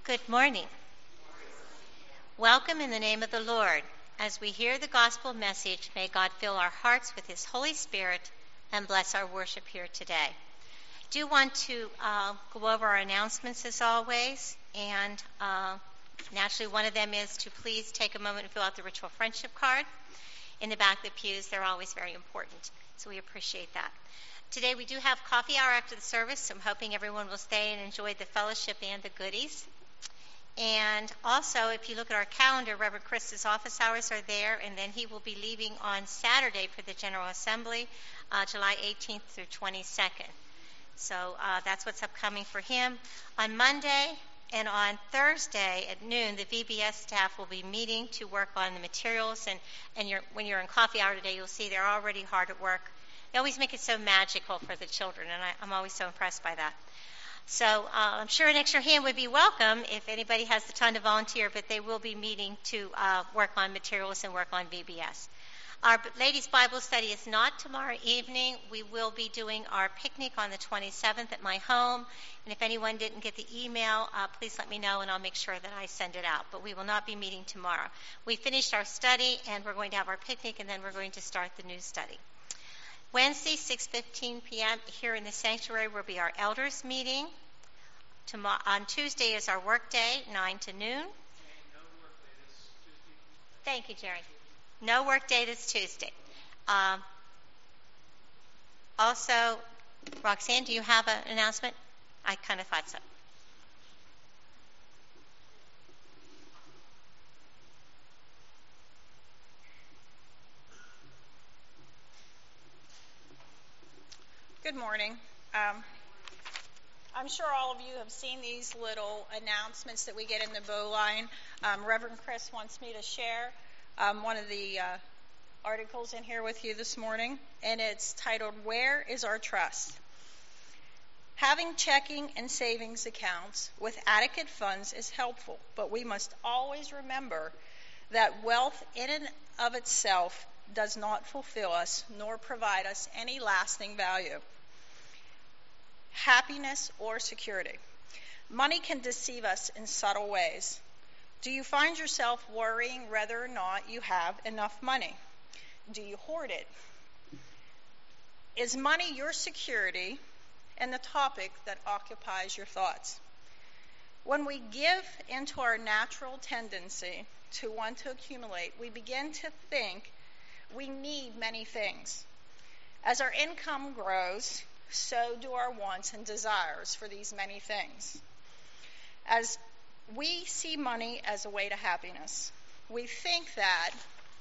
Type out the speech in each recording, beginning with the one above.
Good morning. Welcome in the name of the Lord. As we hear the gospel message, may God fill our hearts with his Holy Spirit and bless our worship here today. I do want to go over our announcements as always, and naturally one of them is to please take a moment and fill out the ritual friendship card. In the back of the pews, they're always very important, so we appreciate that. Today we do have coffee hour after the service, so I'm hoping everyone will stay and enjoy the fellowship and the goodies. And also, if you look at our calendar, Reverend Chris's office hours are there, and then he will be leaving on Saturday for the General Assembly, July 18th through 22nd. So that's what's upcoming for him. On Monday and on Thursday at noon, the VBS staff will be meeting to work on the materials, and when you're in coffee hour today, you'll see they're already hard at work. They always make it so magical for the children, and I'm always so impressed by that. So I'm sure an extra hand would be welcome if anybody has the time to volunteer, but they will be meeting to work on materials and work on VBS. Our ladies' Bible study is not tomorrow evening. We will be doing our picnic on the 27th at my home, and if anyone didn't get the email, please let me know, and I'll make sure that I send it out. But we will not be meeting tomorrow. We finished our study, and we're going to have our picnic, and then we're going to start the new study. Wednesday, 6:15 p.m. here in the sanctuary will be our elders meeting. On Tuesday is our work day, 9 to noon. No work day this Tuesday. Thank you, Jerry. No work day this Tuesday. Also, Roxanne, do you have an announcement? I kind of thought so. Good morning. I'm sure all of you have seen these little announcements that we get in the bowline. Reverend Chris wants me to share one of the articles in here with you this morning, and it's titled, "Where is Our Trust?" Having checking and savings accounts with adequate funds is helpful, but we must always remember that wealth in and of itself does not fulfill us nor provide us any lasting value, happiness, or security. Money can deceive us in subtle ways. Do you find yourself worrying whether or not you have enough money? Do you hoard it? Is money your security and the topic that occupies your thoughts? When we give into our natural tendency to want to accumulate, we begin to think we need many things. As our income grows, so do our wants and desires for these many things. As we see money as a way to happiness, we think that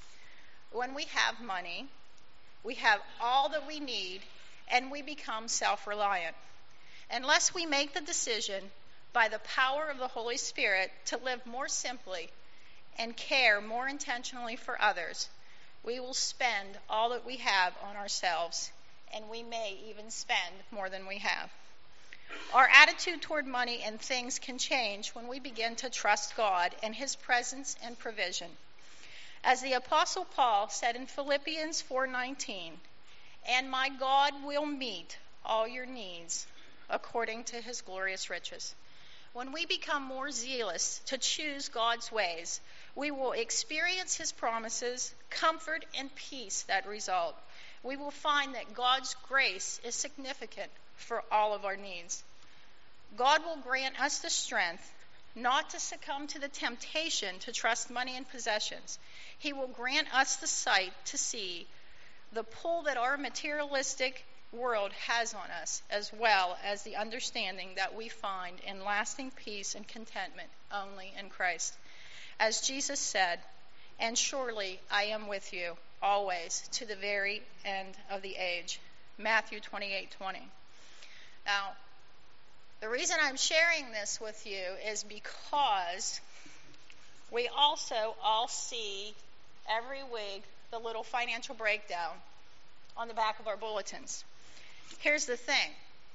when we have money, we have all that we need, and we become self-reliant. Unless we make the decision by the power of the Holy Spirit to live more simply and care more intentionally for others, we will spend all that we have on ourselves, and we may even spend more than we have. Our attitude toward money and things can change when we begin to trust God and his presence and provision. As the Apostle Paul said in Philippians 4:19, "And my God will meet all your needs according to his glorious riches." When we become more zealous to choose God's ways, we will experience his promises, comfort, and peace that result. We will find that God's grace is significant for all of our needs. God will grant us the strength not to succumb to the temptation to trust money and possessions. He will grant us the sight to see the pull that our materialistic world has on us, as well as the understanding that we find in lasting peace and contentment only in Christ. As Jesus said, "And surely I am with you always to the very end of the age." Matthew 28:20. Now, the reason I'm sharing this with you is because we also all see every week the little financial breakdown on the back of our bulletins. Here's the thing.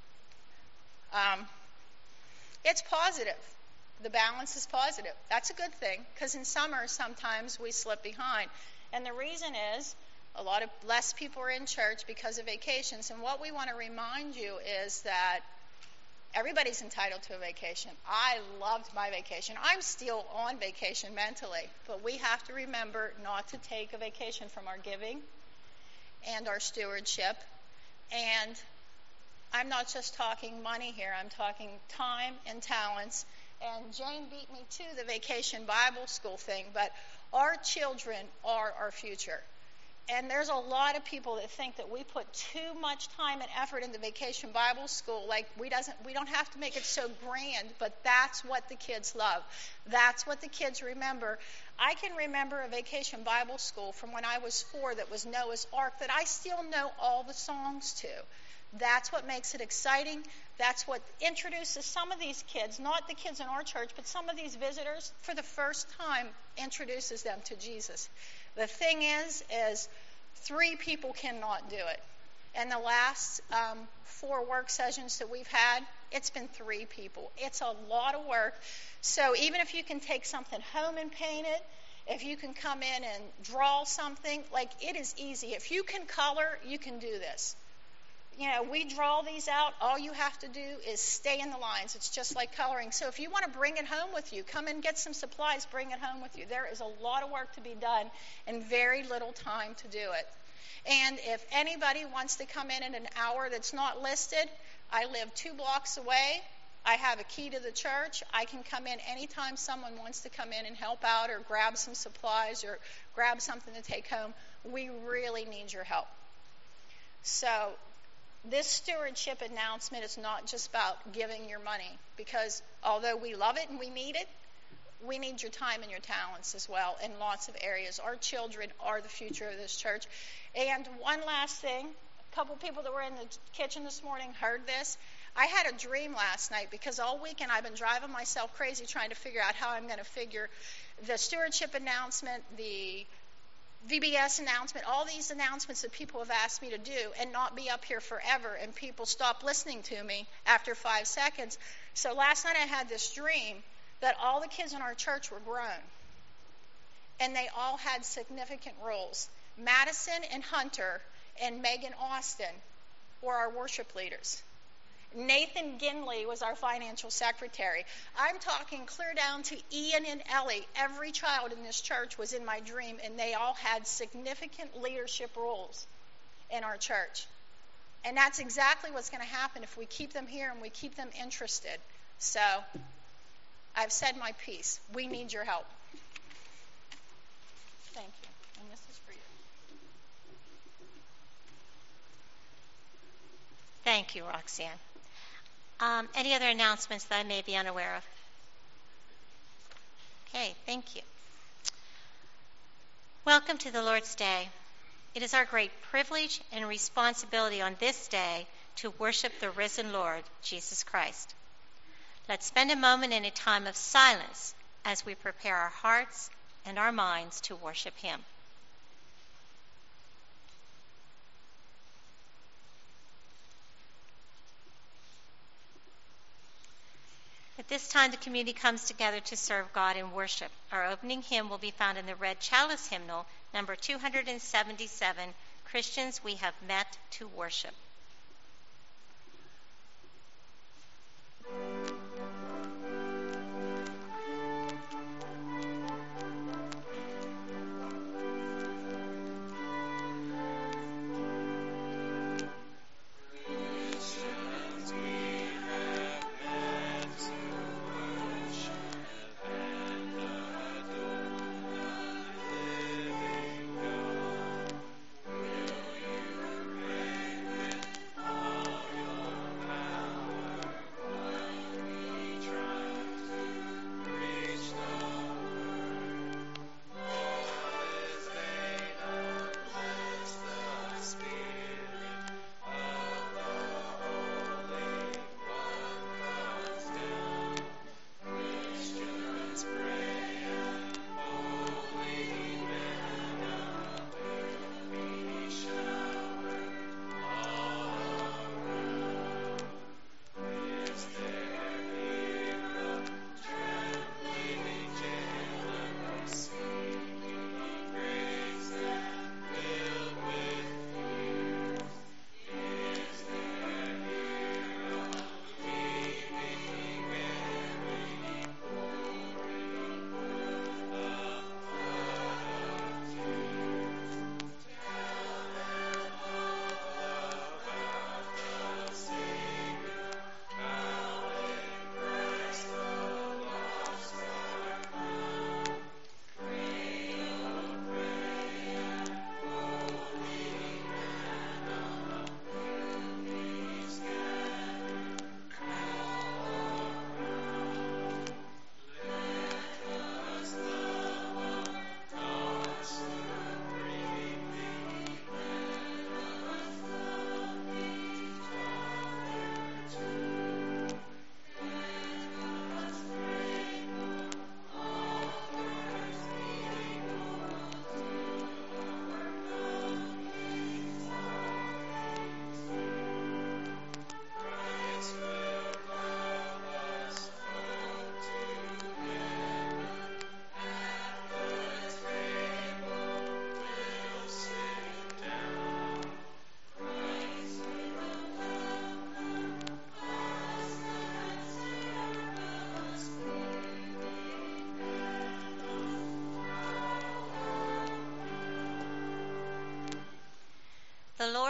It's positive. The balance is positive. That's a good thing, because in summer sometimes we slip behind. And the reason is a lot of less people are in church because of vacations. And what we want to remind you is that Everybody's entitled to a vacation. I loved my vacation. I'm still on vacation mentally, but we have to remember not to take a vacation from our giving and our stewardship. And I'm not just talking money here. I'm talking time and talents. And Jane beat me to the Vacation Bible School thing, but our children are our future. And there's a lot of people that think that we put too much time and effort into Vacation Bible School. Like we don't have to make it so grand, but that's what the kids love. That's what the kids remember. I can remember a Vacation Bible School from when I was 4 that was Noah's Ark that I still know all the songs to. That's what makes it exciting. That's what introduces some of these kids, not the kids in our church, but some of these visitors, for the first time, introduces them to Jesus. The thing is 3 people cannot do it. And the last 4 work sessions that we've had, it's been 3 people. It's a lot of work. So even if you can take something home and paint it, if you can come in and draw something, like it is easy. If you can color, you can do this. You know, we draw these out. All you have to do is stay in the lines. It's just like coloring. So if you want to bring it home with you, come and get some supplies, bring it home with you. There is a lot of work to be done and very little time to do it. And if anybody wants to come in an hour that's not listed, I live 2 blocks away. I have a key to the church. I can come in anytime someone wants to come in and help out or grab some supplies or grab something to take home. We really need your help. So this stewardship announcement is not just about giving your money, because although we love it and we need it, we need your time and your talents as well in lots of areas. Our children are the future of this church. And one last thing, a couple people that were in the kitchen this morning heard this. I had a dream last night because all weekend I've been driving myself crazy trying to figure out how I'm going to figure the stewardship announcement, the VBS announcement, all these announcements that people have asked me to do and not be up here forever, and people stop listening to me after 5 seconds. So last night I had this dream that all the kids in our church were grown, and they all had significant roles. Madison and Hunter and Megan Austin were our worship leaders. Nathan Ginley was our financial secretary. I'm talking clear down to Ian and Ellie. Every child in this church was in my dream, and they all had significant leadership roles in our church. And that's exactly what's going to happen if we keep them here and we keep them interested. So I've said my piece. We need your help. Thank you. And this is for you. Thank you, Roxanne. Any other announcements that I may be unaware of? Okay, thank you. Welcome to the Lord's Day. It is our great privilege and responsibility on this day to worship the risen Lord, Jesus Christ. Let's spend a moment in a time of silence as we prepare our hearts and our minds to worship Him. At this time, the community comes together to serve God in worship. Our opening hymn will be found in the Red Chalice Hymnal, number 277, Christians We Have Met to Worship.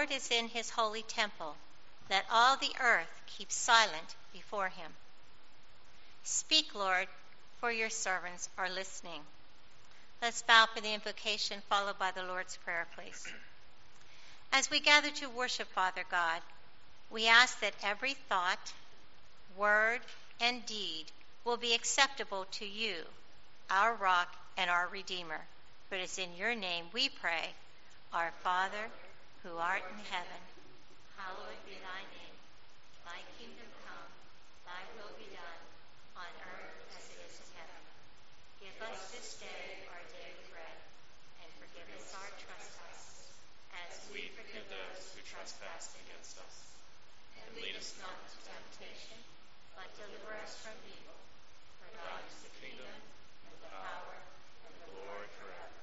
Lord is in his holy temple. Let all the earth keep silent before him. Speak, Lord, for your servants are listening. Let's bow for the invocation, followed by the Lord's Prayer, please. As we gather to worship, Father God, we ask that every thought, word, and deed will be acceptable to you, our rock and our Redeemer. For it is in your name we pray. Our Father, who art in heaven, hallowed be thy name. Thy kingdom come, thy will be done, on earth as it is in heaven. Give us this day our daily bread, and forgive us our trespasses, as we forgive those who trespass against us. And lead us not into temptation, but deliver us from evil. For thine is the kingdom, and the power, and the glory forever.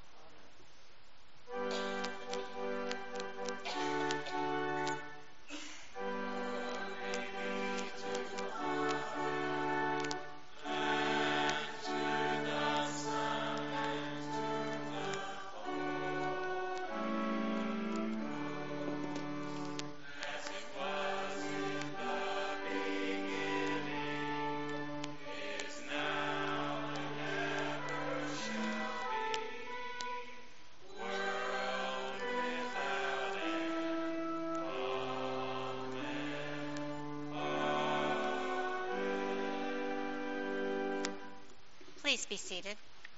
Please be seated.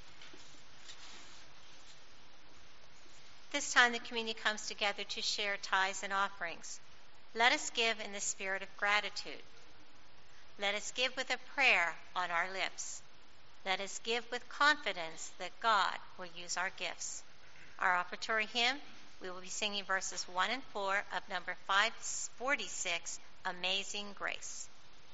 This time the community comes together to share tithes and offerings. Let us give in the spirit of gratitude. Let us give with a prayer on our lips. Let us give with confidence that God will use our gifts. Our offertory hymn, we will be singing verses 1 and 4 of number 546, Amazing Grace.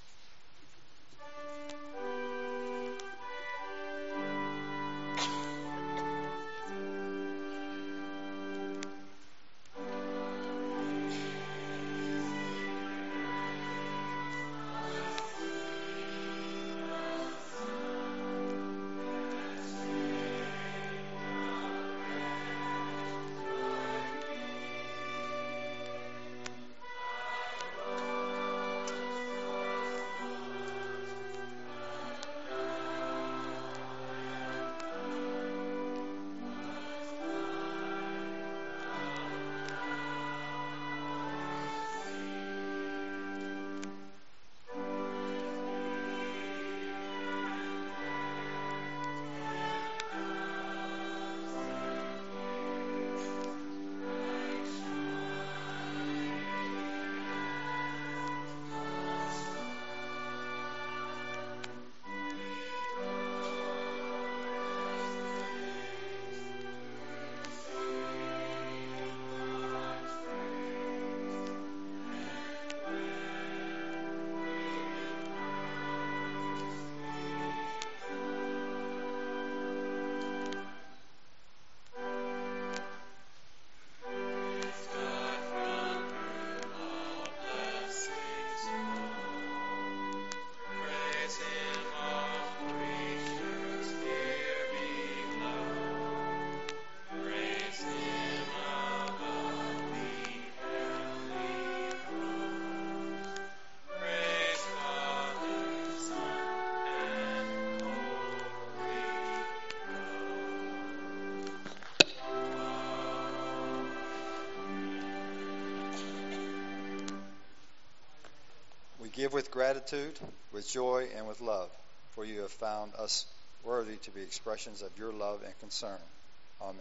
Give with gratitude, with joy, and with love, for you have found us worthy to be expressions of your love and concern. Amen.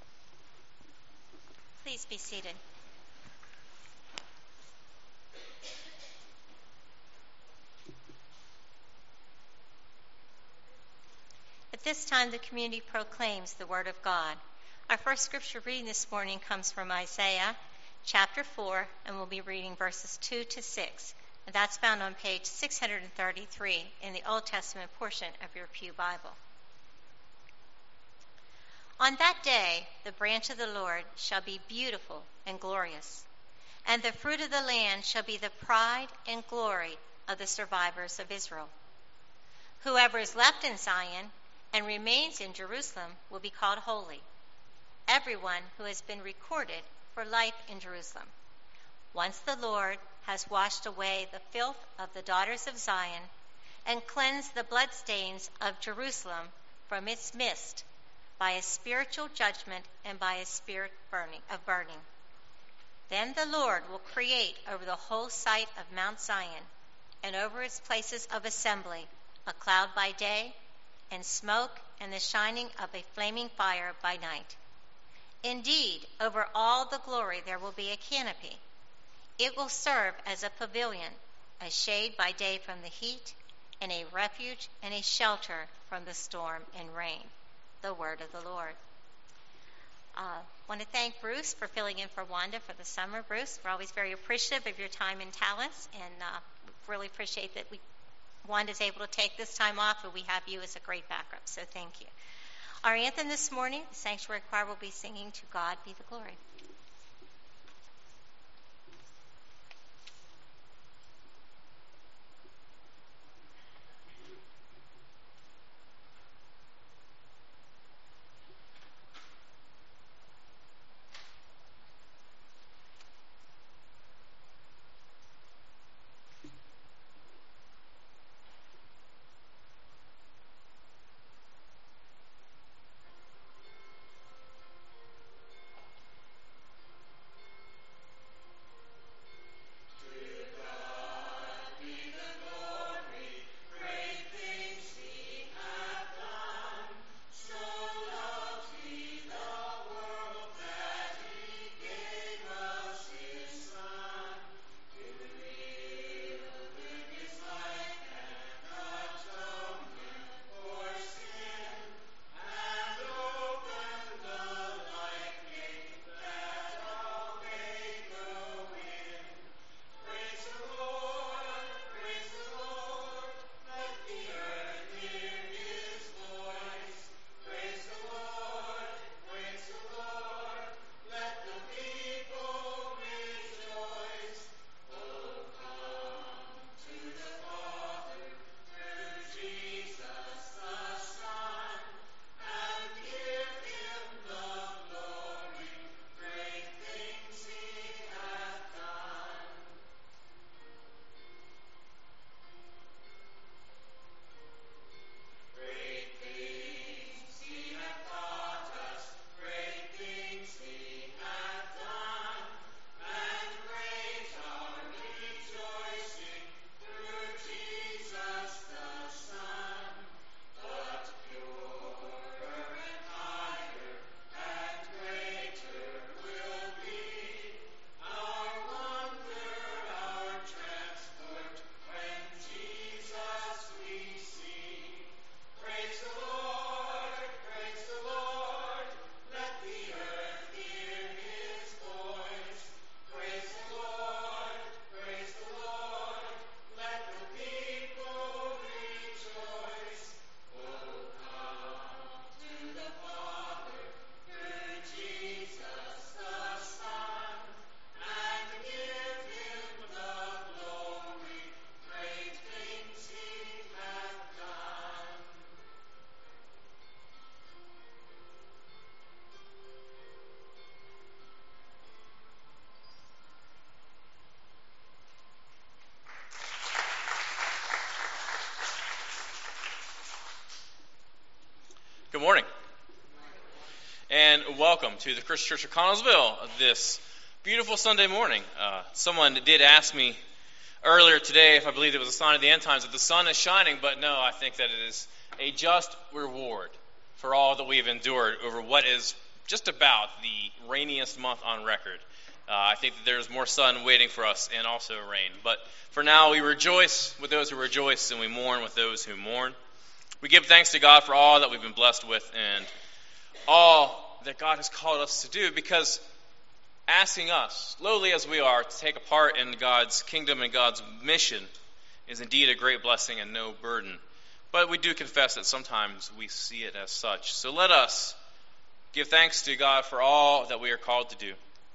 Please be seated. At this time, the community proclaims the Word of God. Our first scripture reading this morning comes from Isaiah chapter 4, and we'll be reading verses 2 to 6. And that's found on page 633 in the Old Testament portion of your Pew Bible. On that day, the branch of the Lord shall be beautiful and glorious, and the fruit of the land shall be the pride and glory of the survivors of Israel. Whoever is left in Zion and remains in Jerusalem will be called holy, everyone who has been recorded for life in Jerusalem. Once the Lord has washed away the filth of the daughters of Zion and cleansed the bloodstains of Jerusalem from its midst by a spiritual judgment and by a spirit of burning. Then the Lord will create over the whole site of Mount Zion and over its places of assembly a cloud by day and smoke and the shining of a flaming fire by night. Indeed, over all the glory there will be a canopy. It will serve as a pavilion, a shade by day from the heat, and a refuge and a shelter from the storm and rain. The word of the Lord. I want to thank Bruce for filling in for Wanda for the summer. Bruce, we're always very appreciative of your time and talents, and really appreciate that Wanda's able to take this time off, and we have you as a great backup, so thank you. Our anthem this morning, the Sanctuary Choir will be singing To God Be the Glory. Good morning, and welcome to the Christian Church of Connellsville this beautiful Sunday morning. Someone did ask me earlier today if I believed it was a sign of the end times that the sun is shining, but no, I think that it is a just reward for all that we've endured over what is just about the rainiest month on record. I think that there's more sun waiting for us and also rain. But for now, we rejoice with those who rejoice, and we mourn with those who mourn. We give thanks to God for all that we've been blessed with and all that God has called us to do, because asking us, lowly as we are, to take a part in God's kingdom and God's mission is indeed a great blessing and no burden. But we do confess that sometimes we see it as such. So let us give thanks to God for all that we are called to do.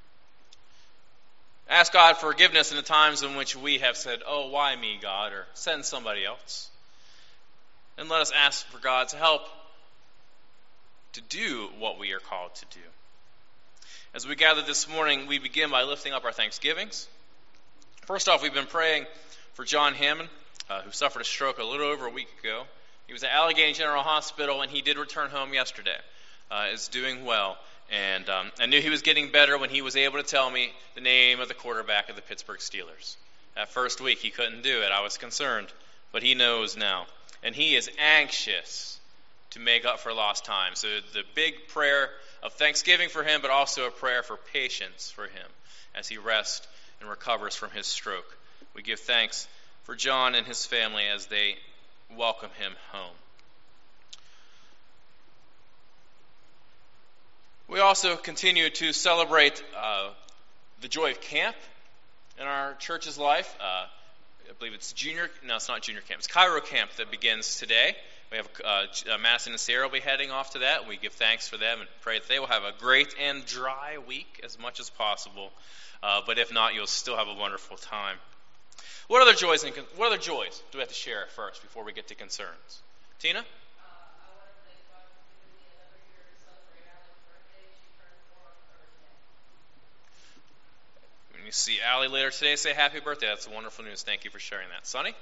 Ask God for forgiveness in the times in which we have said, "Oh, why me, God?" or send somebody else. And let us ask for God's help to do what we are called to do. As we gather this morning, we begin by lifting up our thanksgivings. First off, we've been praying for John Hammond, who suffered a stroke a little over a week ago. He was at Allegheny General Hospital, and he did return home yesterday. Is doing well, and I knew he was getting better when he was able to tell me the name of the quarterback of the Pittsburgh Steelers. That first week, he couldn't do it. I was concerned, but he knows now, and he is anxious to make up for lost time. So the big prayer of thanksgiving for him, but also a prayer for patience for him as he rests and recovers from his stroke. We give thanks for John and his family as they welcome him home. We also continue to celebrate the joy of camp in our church's life. I believe it's it's not junior camp. It's Cairo camp that begins today. We have Madison and Sarah will be heading off to that. We give thanks for them and pray that they will have a great and dry week as much as possible. But if not, you'll still have a wonderful time. What other joys do we have to share first before we get to concerns? Tina? When you see Allie later today, say happy birthday. That's wonderful news. Thank you for sharing that. Sonny?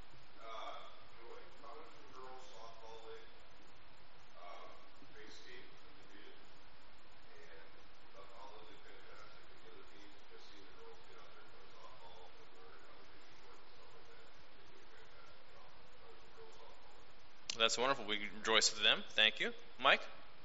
That's wonderful. We rejoice with them. Thank you. Mike?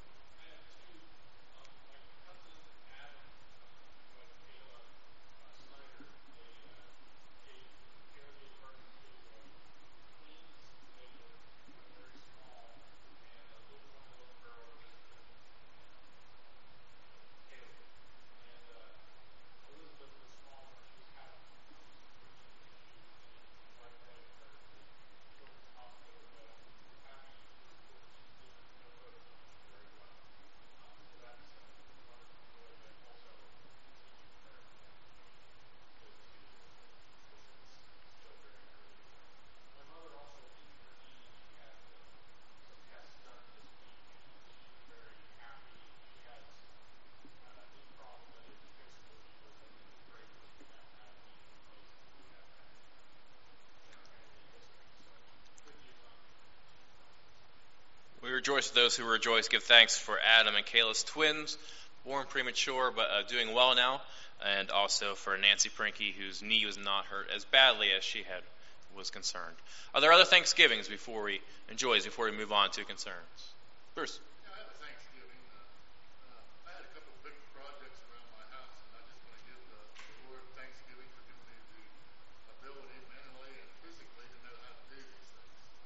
Rejoice with those who rejoice. Give thanks for Adam and Kayla's twins, born premature but doing well now, and also for Nancy Prinky, whose knee was not hurt as badly as she was concerned. Are there other Thanksgivings before we move on to concerns? Bruce? Yeah, I have a Thanksgiving. I had a couple of big projects around my house, and I just want to give the Lord thanksgiving for giving me the ability mentally and physically to know how to do these things.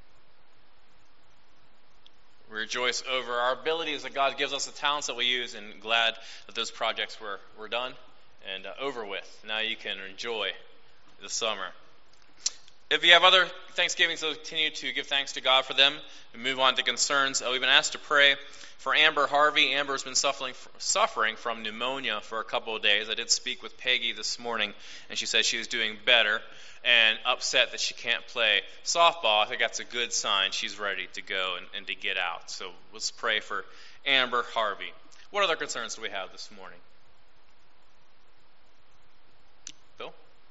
We rejoice over our abilities that God gives us, the talents that we use, and glad that those projects were done and over with. Now you can enjoy the summer. If you have other Thanksgivings, so continue to give thanks to God for them and move on to concerns. We've been asked to pray for Amber Harvey. Amber's been suffering from pneumonia for a couple of days. I did speak with Peggy this morning, and she said she was doing better and upset that she can't play softball. I think that's a good sign. She's ready to go and to get out. So let's pray for Amber Harvey. What other concerns do we have this morning? Bill?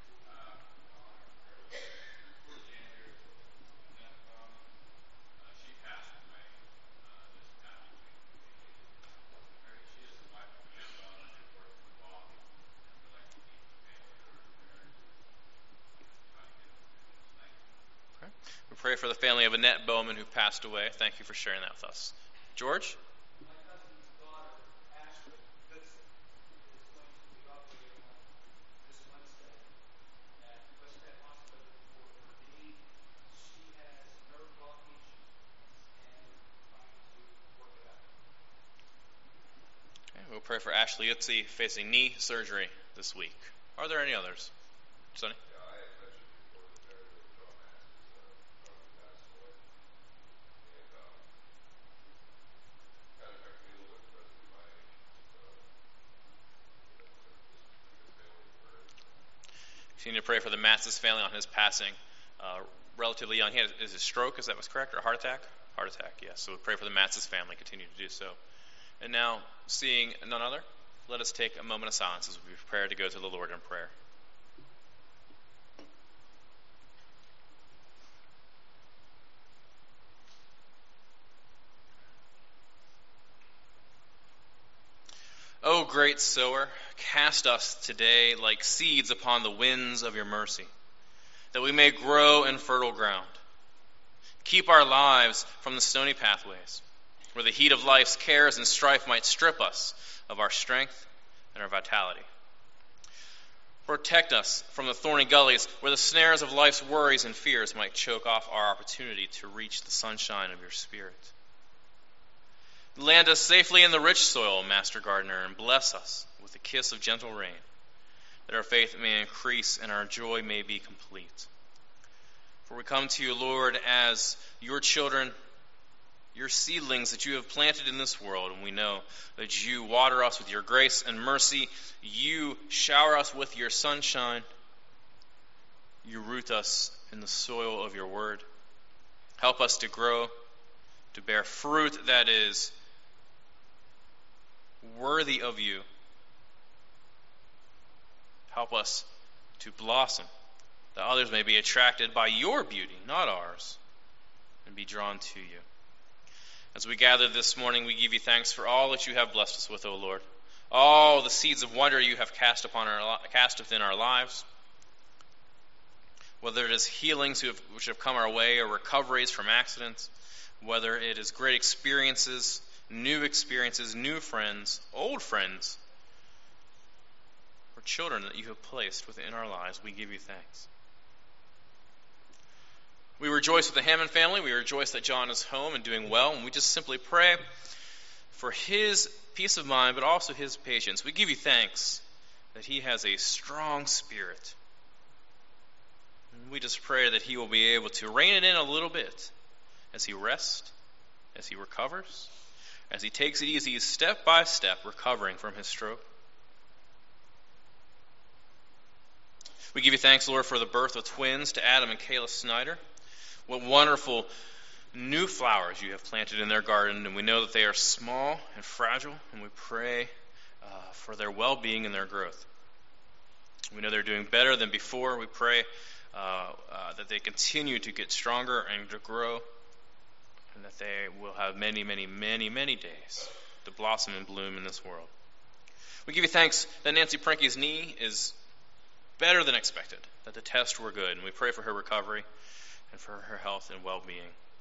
We pray for the family of Annette Bowman, who passed away. Thank you for sharing that with us. George? My cousin's daughter, Ashley Goodson, is going to be operating on this Wednesday at West Penn Hospital for her knee. She has nerve blockage and trying to work it out. Okay, we'll pray for Ashley Utzi facing knee surgery this week. Are there any others? Sonny? Continue to pray for the Matzes family on his passing. Relatively young. He had a stroke, is that was correct? Or a heart attack? Heart attack, yes. So we pray for the Matzes family. Continue to do so. And now, seeing none other, let us take a moment of silence as we prepare to go to the Lord in prayer. O great sower, cast us today like seeds upon the winds of your mercy, that we may grow in fertile ground. Keep our lives from the stony pathways, where the heat of life's cares and strife might strip us of our strength and our vitality. Protect us from the thorny gullies, where the snares of life's worries and fears might choke off our opportunity to reach the sunshine of your Spirit. Land us safely in the rich soil, Master Gardener, and bless us with the kiss of gentle rain, that our faith may increase and our joy may be complete. For we come to you, Lord, as your children, your seedlings that you have planted in this world, and we know that you water us with your grace and mercy. You shower us with your sunshine. You root us in the soil of your word. Help us to grow, to bear fruit that is worthy of you. Help us to blossom, that others may be attracted by your beauty, not ours, and be drawn to you. As we gather this morning, we give you thanks for all that you have blessed us with, O Lord. All the seeds of wonder you have cast within our lives, whether it is healings which have come our way, or recoveries from accidents, whether it is great experiences, new friends, old friends, or children that you have placed within our lives, we give you thanks. We rejoice with the Hammond family. We rejoice that John is home and doing well, and we just simply pray for his peace of mind, but also his patience. We give you thanks that he has a strong spirit. And we just pray that he will be able to rein it in a little bit as he rests, as he recovers, as he takes it easy step by step, recovering from his stroke. We give you thanks, Lord, for the birth of twins to Adam and Kayla Snyder. What wonderful new flowers you have planted in their garden, and we know that they are small and fragile, and we pray for their well-being and their growth. We know they're doing better than before. We pray that they continue to get stronger and to grow, and that they will have many, many, many, many days to blossom and bloom in this world. We give you thanks that Nancy Prinke's knee is better than expected, that the tests were good, and we pray for her recovery and for her health and well-being.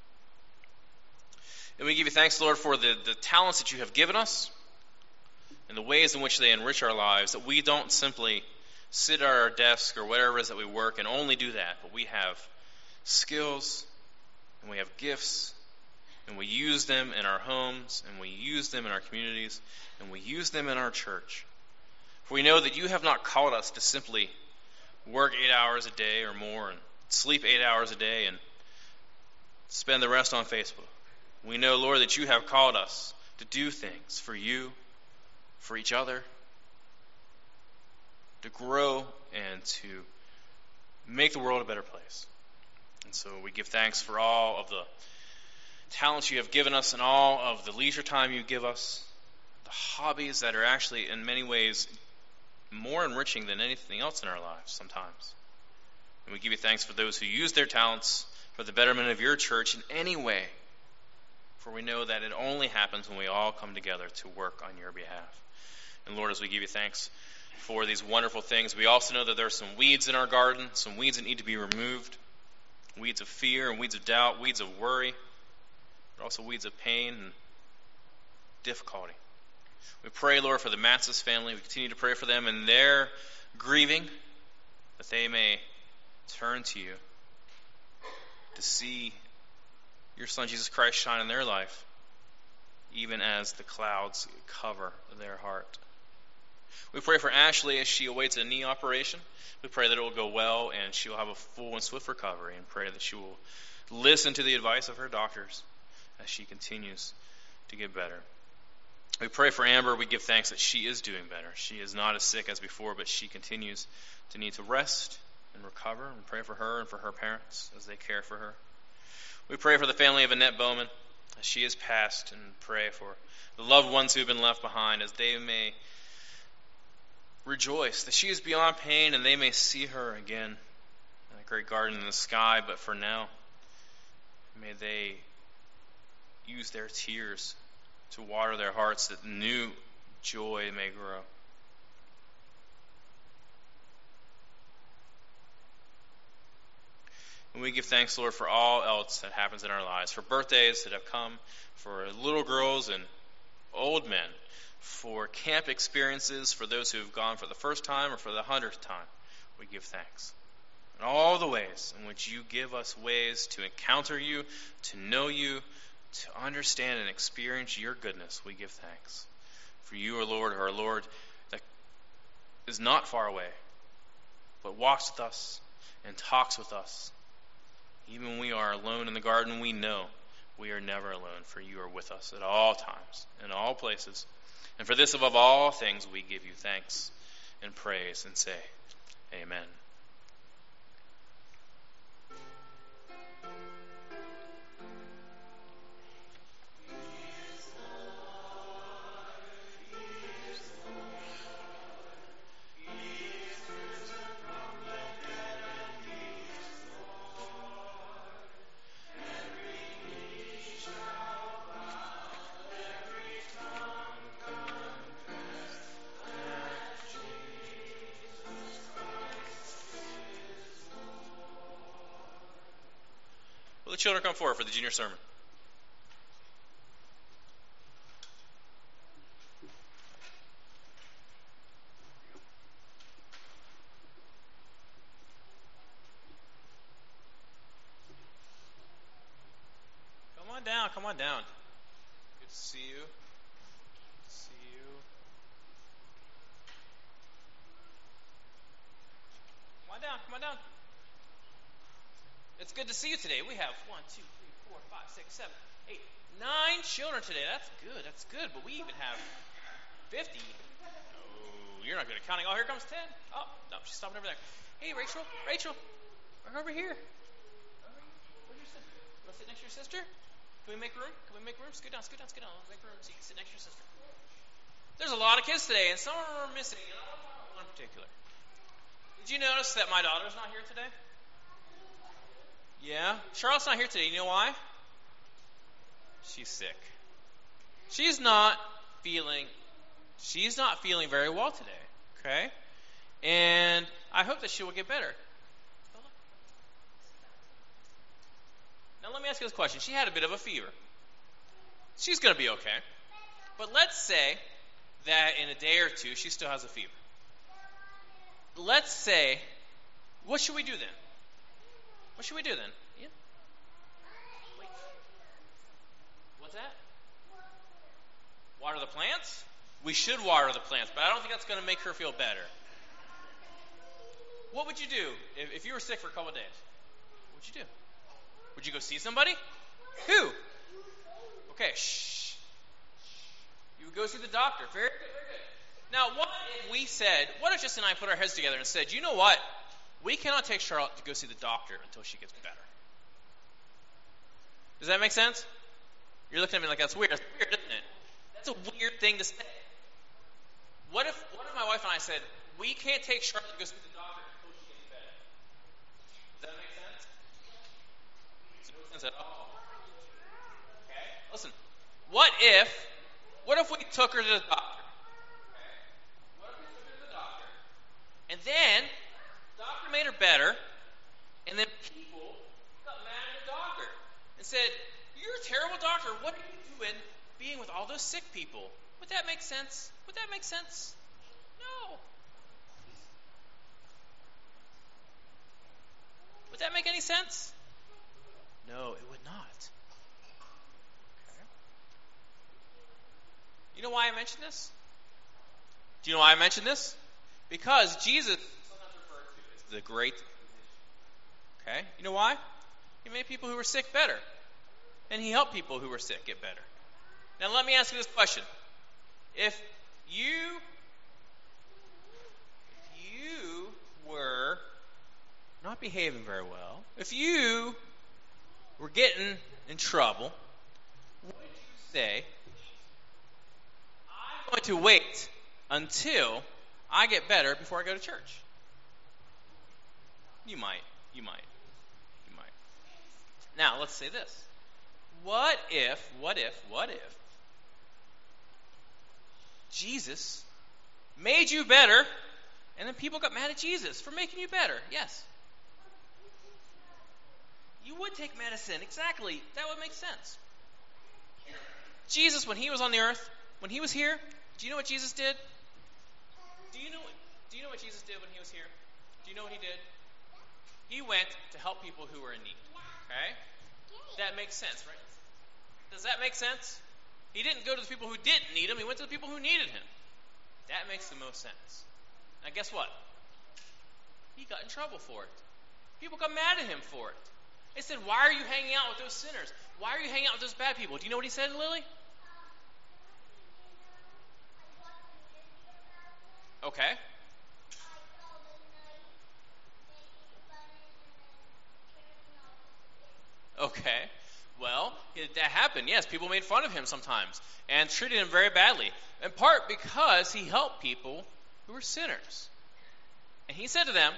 And we give you thanks, Lord, for the talents that you have given us and the ways in which they enrich our lives, that we don't simply sit at our desk or whatever it is that we work and only do that, but we have skills and we have gifts, and we use them in our homes, and we use them in our communities, and we use them in our church. For we know that you have not called us to simply work 8 hours a day or more and sleep 8 hours a day and spend the rest on Facebook. We know, Lord, that you have called us to do things for you, for each other, to grow and to make the world a better place. And so we give thanks for all of the talents you have given us and all of the leisure time you give us, the hobbies that are actually in many ways more enriching than anything else in our lives sometimes. And we give you thanks for those who use their talents for the betterment of your church in any way, for we know that it only happens when we all come together to work on your behalf. And Lord, as we give you thanks for these wonderful things, we also know that there are some weeds in our garden, some weeds that need to be removed, weeds of fear and weeds of doubt, weeds of worry, but also weeds of pain and difficulty. We pray, Lord, for the Matzes family. We continue to pray for them in their grieving, that they may turn to you to see your Son Jesus Christ shine in their life, even as the clouds cover their heart. We pray for Ashley as she awaits a knee operation. We pray that it will go well and she will have a full and swift recovery, and pray that she will listen to the advice of her doctors as she continues to get better. We pray for Amber. We give thanks that she is doing better. She is not as sick as before, but she continues to need to rest and recover, and pray for her and for her parents as they care for her. We pray for the family of Annette Bowman as she has passed, and pray for the loved ones who have been left behind as they may rejoice that she is beyond pain and they may see her again in a great garden in the sky. But for now, may they use their tears to water their hearts that new joy may grow. And we give thanks, Lord, for all else that happens in our lives, for birthdays that have come, for little girls and old men, for camp experiences, for those who have gone for the first time or for the 100th time. We give thanks. In all the ways in which you give us ways to encounter you, to know you, to understand and experience your goodness, we give thanks. For you, our Lord, that is not far away, but walks with us and talks with us. Even when we are alone in the garden, we know we are never alone, for you are with us at all times, in all places. And for this above all things, we give you thanks and praise and say, Amen. The children come forward for the junior sermon. Come on down. Good to see you. Come on down. It's good to see you today. We have 1, 2, 3, 4, 5, 6, 7, 8, 9 children today. That's good. But we even have 50. Oh, you're not good at counting. Oh, here comes 10. Oh, no, she's stopping over there. Hey, Rachel, we're over here. Where's your sister? You want to sit next to your sister? Can we make room? Scoot down. Make room so you can sit next to your sister. There's a lot of kids today, and some of them are missing. And I don't know one in particular. Did you notice that my daughter's not here today? Yeah, Charlotte's not here today. You know why? She's sick. She's not feeling very well today. Okay? And I hope that she will get better. Now let me ask you this question. She had a bit of a fever. She's going to be okay. But let's say that in a day or two she still has a fever. Let's say, what should we do then? Yeah? Wait. What's that? Water the plants? We should water the plants, but I don't think that's going to make her feel better. What would you do if you were sick for a couple of days? What would you do? Would you go see somebody? Who? Okay, shh. You would go see the doctor. Very good, very good. Now, what if Jess and I put our heads together and said, you know what? We cannot take Charlotte to go see the doctor until she gets better. Does that make sense? You're looking at me like that's weird. That's weird, isn't it? That's a weird thing to say. What if my wife and I said, we can't take Charlotte to go see the doctor until she gets better? Does that make sense? Makes no sense at all. Okay? Listen. What if we took her to the doctor? Okay? What if we took her to the doctor, and then the doctor made her better, and then people got mad at the doctor and said, you're a terrible doctor. What are you doing being with all those sick people? Would that make sense? No. Would that make any sense? No, it would not. Okay. You know why I mentioned this? Do you know why I mentioned this? Because Jesus is sometimes referred to as the great physician. Okay? You know why? He made people who were sick better. And he helped people who were sick get better. Now let me ask you this question. If you were not behaving very well, if you were getting in trouble, would you say, I'm going to wait until I get better before I go to church. You might. Now, let's say this. What if Jesus made you better, and then people got mad at Jesus for making you better? Yes. You would take medicine. Exactly. That would make sense. Jesus, when he was on the earth, when he was here, do you know what Jesus did? Do you know what Jesus did when he was here? Do you know what he did? He went to help people who were in need. Okay? That makes sense, right? Does that make sense? He didn't go to the people who didn't need him. He went to the people who needed him. That makes the most sense. Now, guess what? He got in trouble for it. People got mad at him for it. They said, why are you hanging out with those sinners? Why are you hanging out with those bad people? Do you know what he said, Lily? Okay. Okay. Well, that happened. Yes, people made fun of him sometimes and treated him very badly, in part because he helped people who were sinners. And he said to them,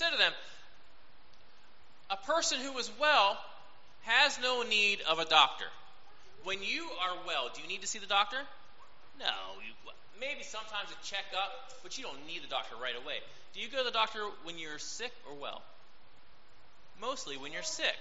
a person who is well has no need of a doctor. When you are well, do you need to see the doctor? No. Maybe sometimes a checkup, but you don't need the doctor right away. Do you go to the doctor when you're sick or well? Mostly when you're sick.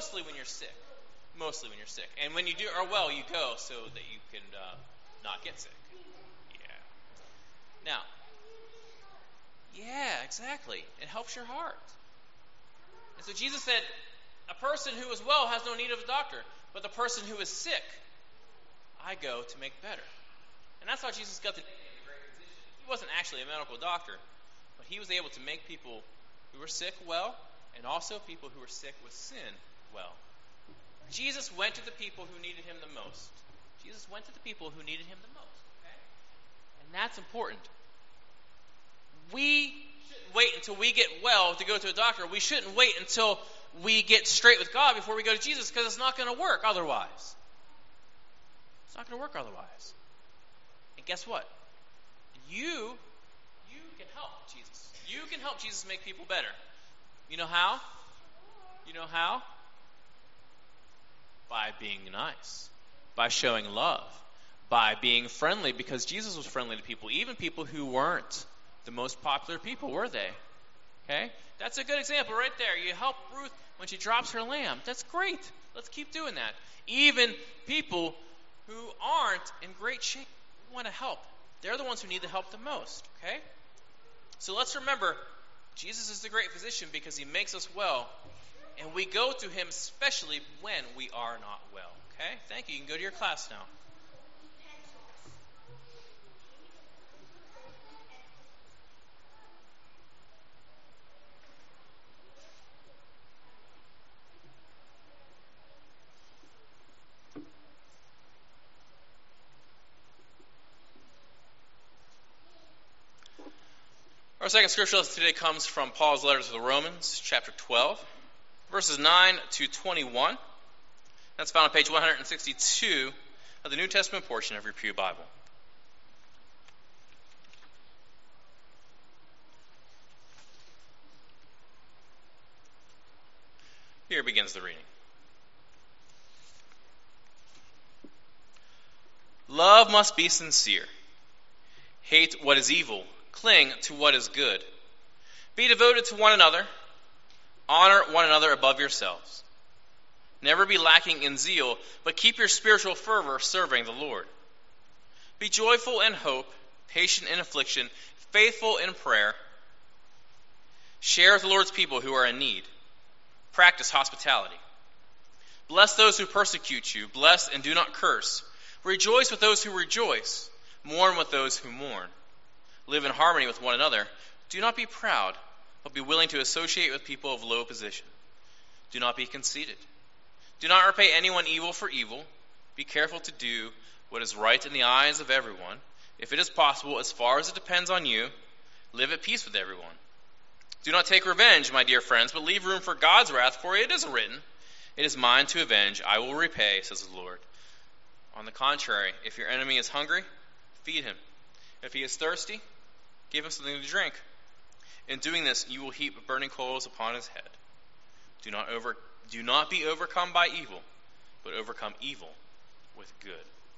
And when you are well, you go so that you can not get sick. Yeah. Now, yeah, exactly. It helps your heart. And so Jesus said, a person who is well has no need of a doctor, but the person who is sick, I go to make better. And that's how Jesus got the nickname the Great Physician. He wasn't actually a medical doctor, but he was able to make people who were sick well, and also people who were sick with sin well. Jesus went to the people who needed him the most. Okay? And that's important. We shouldn't wait until we get well to go to a doctor. We shouldn't wait until we get straight with God before we go to Jesus, because it's not going to work otherwise. And guess what? You can help Jesus. You can help Jesus make people better. You know how? By being nice. By showing love. By being friendly, because Jesus was friendly to people, even people who weren't the most popular people, were they? Okay? That's a good example right there. You help Ruth when she drops her lamb. That's great. Let's keep doing that. Even people who aren't in great shape, we want to help. They're the ones who need the help the most. Okay? So let's remember, Jesus is the great physician because he makes us well, and we go to him especially when we are not well. Okay? Thank you. You can go to your class now. Our second scripture lesson today comes from Paul's letter to the Romans, chapter 12, verses 9 to 21. That's found on page 162 of the New Testament portion of your Pew Bible. Here begins the reading. Love must be sincere. Hate what is evil. Cling to what is good. Be devoted to one another. Honor one another above yourselves. Never be lacking in zeal, but keep your spiritual fervor serving the Lord. Be joyful in hope, patient in affliction, faithful in prayer. Share with the Lord's people who are in need. Practice hospitality. Bless those who persecute you. Bless and do not curse. Rejoice with those who rejoice. Mourn with those who mourn. Live in harmony with one another. Do not be proud, but be willing to associate with people of low position. Do not be conceited. Do not repay anyone evil for evil. Be careful to do what is right in the eyes of everyone. If it is possible, as far as it depends on you, live at peace with everyone. Do not take revenge, my dear friends, but leave room for God's wrath, for it is written, "It is mine to avenge, I will repay," says the Lord. On the contrary, if your enemy is hungry, feed him. If he is thirsty, Give him something to drink. In doing this, you will heap burning coals upon his head. Do not be overcome by evil, but overcome evil with good.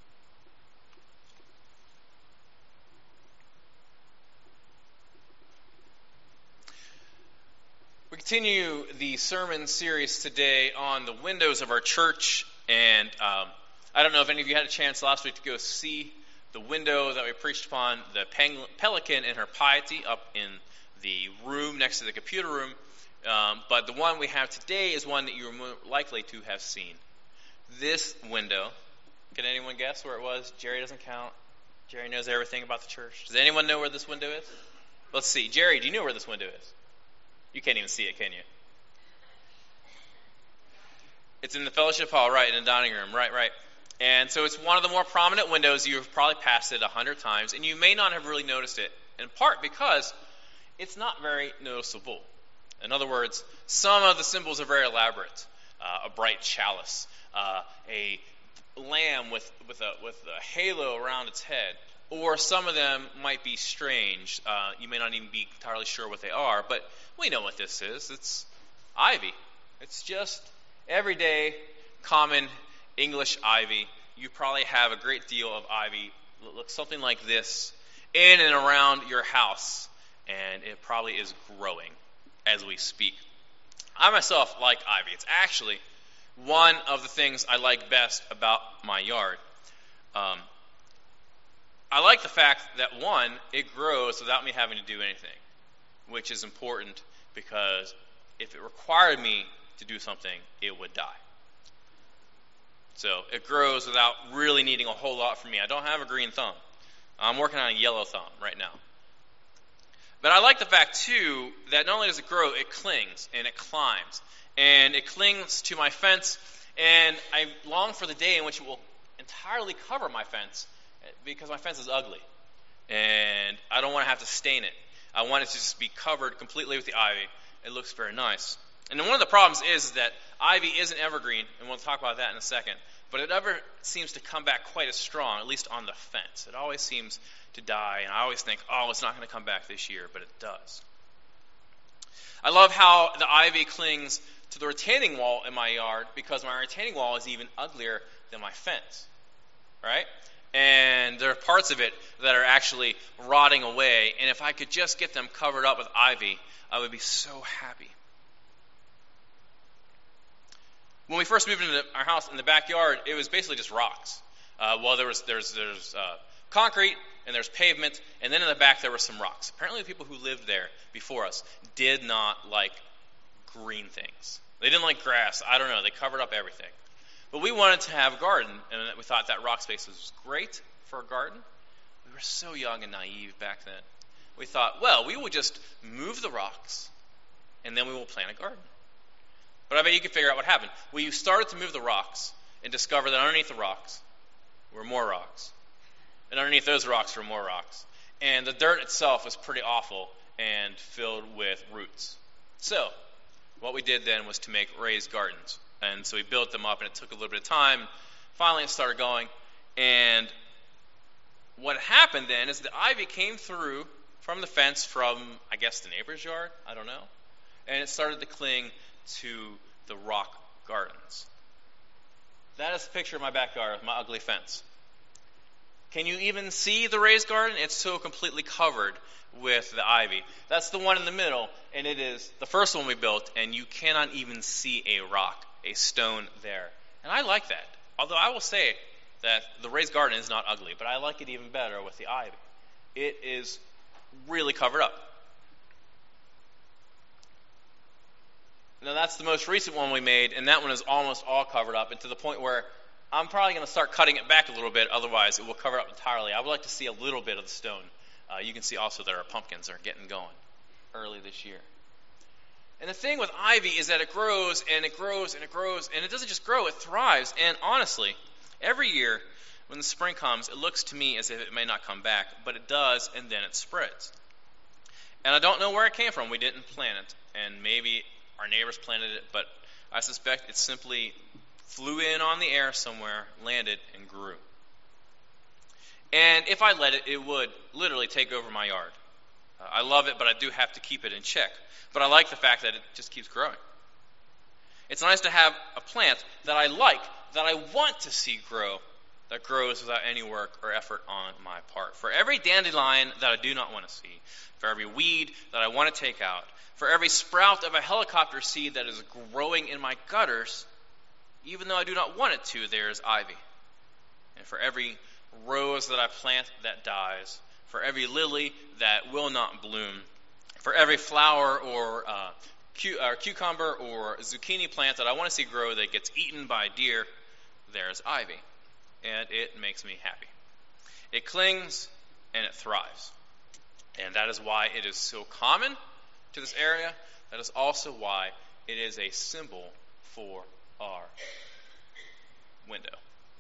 We continue the sermon series today on the windows of our church, and I don't know if any of you had a chance last week to go see the window that we preached upon, the pelican and her piety, up in the room next to the computer room. But the one we have today is one that you're more likely to have seen. This window, can anyone guess where it was? Jerry doesn't count. Jerry knows everything about the church. Does anyone know where this window is? Let's see. Jerry, do you know where this window is? You can't even see it, can you? It's in the fellowship hall, right, in the dining room, right. And so it's one of the more prominent windows. You've probably passed it 100 times, and you may not have really noticed it, in part because it's not very noticeable. In other words, some of the symbols are very elaborate. A bright chalice, a lamb with a halo around its head, or some of them might be strange. You may not even be entirely sure what they are, but we know what this is. It's ivy. It's just everyday, common English ivy. You probably have a great deal of ivy. It looks something like this in and around your house, and it probably is growing as we speak. I myself like ivy. It's actually one of the things I like best about my yard. I like the fact that, one, it grows without me having to do anything, which is important because if it required me to do something, it would die. So it grows without really needing a whole lot from me. I don't have a green thumb. I'm working on a yellow thumb right now. But I like the fact, too, that not only does it grow, it clings and it climbs. And it clings to my fence, and I long for the day in which it will entirely cover my fence, because my fence is ugly. And I don't want to have to stain it. I want it to just be covered completely with the ivy. It looks very nice. And then one of the problems is that ivy isn't evergreen, and we'll talk about that in a second, but it never seems to come back quite as strong, at least on the fence. It always seems to die, and I always think, it's not going to come back this year, but it does. I love how the ivy clings to the retaining wall in my yard, because my retaining wall is even uglier than my fence, right? And there are parts of it that are actually rotting away, and if I could just get them covered up with ivy, I would be so happy. When we first moved into our house in the backyard, it was basically just rocks. There's concrete and there's pavement, and then in the back there were some rocks. Apparently the people who lived there before us did not like green things. They didn't like grass. I don't know. They covered up everything. But we wanted to have a garden, and we thought that rock space was great for a garden. We were so young and naive back then. We thought, we will just move the rocks, and then we will plant a garden. But I bet you can figure out what happened. We started to move the rocks and discovered that underneath the rocks were more rocks. And underneath those rocks were more rocks. And the dirt itself was pretty awful and filled with roots. So what we did then was to make raised gardens. And so we built them up, and it took a little bit of time. Finally, it started going. And what happened then is the ivy came through from the fence from, I guess, the neighbor's yard. I don't know. And it started to cling to the rock gardens. That is a picture of my backyard with my ugly fence. Can you even see the raised garden? It's so completely covered with the ivy. That's the one in the middle, and it is the first one we built, and you cannot even see a rock, a stone there. And I like that. Although I will say that the raised garden is not ugly, but I like it even better with the ivy. It is really covered up. Now that's the most recent one we made, and that one is almost all covered up, and to the point where I'm probably going to start cutting it back a little bit, otherwise it will cover up entirely. I would like to see a little bit of the stone. You can see also that our pumpkins are getting going early this year. And the thing with ivy is that it grows, and it grows, and it grows, and it doesn't just grow, it thrives. And honestly, every year when the spring comes, it looks to me as if it may not come back, but it does, and then it spreads. And I don't know where it came from. We didn't plant it, and maybe our neighbors planted it, but I suspect it simply flew in on the air somewhere, landed, and grew. And if I let it, it would literally take over my yard. I love it, but I do have to keep it in check. But I like the fact that it just keeps growing. It's nice to have a plant that I like, that I want to see grow, that grows without any work or effort on my part. For every dandelion that I do not want to see, for every weed that I want to take out, for every sprout of a helicopter seed that is growing in my gutters, even though I do not want it to, there is ivy. And for every rose that I plant that dies, for every lily that will not bloom, for every flower or cucumber or zucchini plant that I want to see grow that gets eaten by deer, there's ivy. And it makes me happy. It clings and it thrives. And that is why it is so common to this area. That is also why it is a symbol for our window.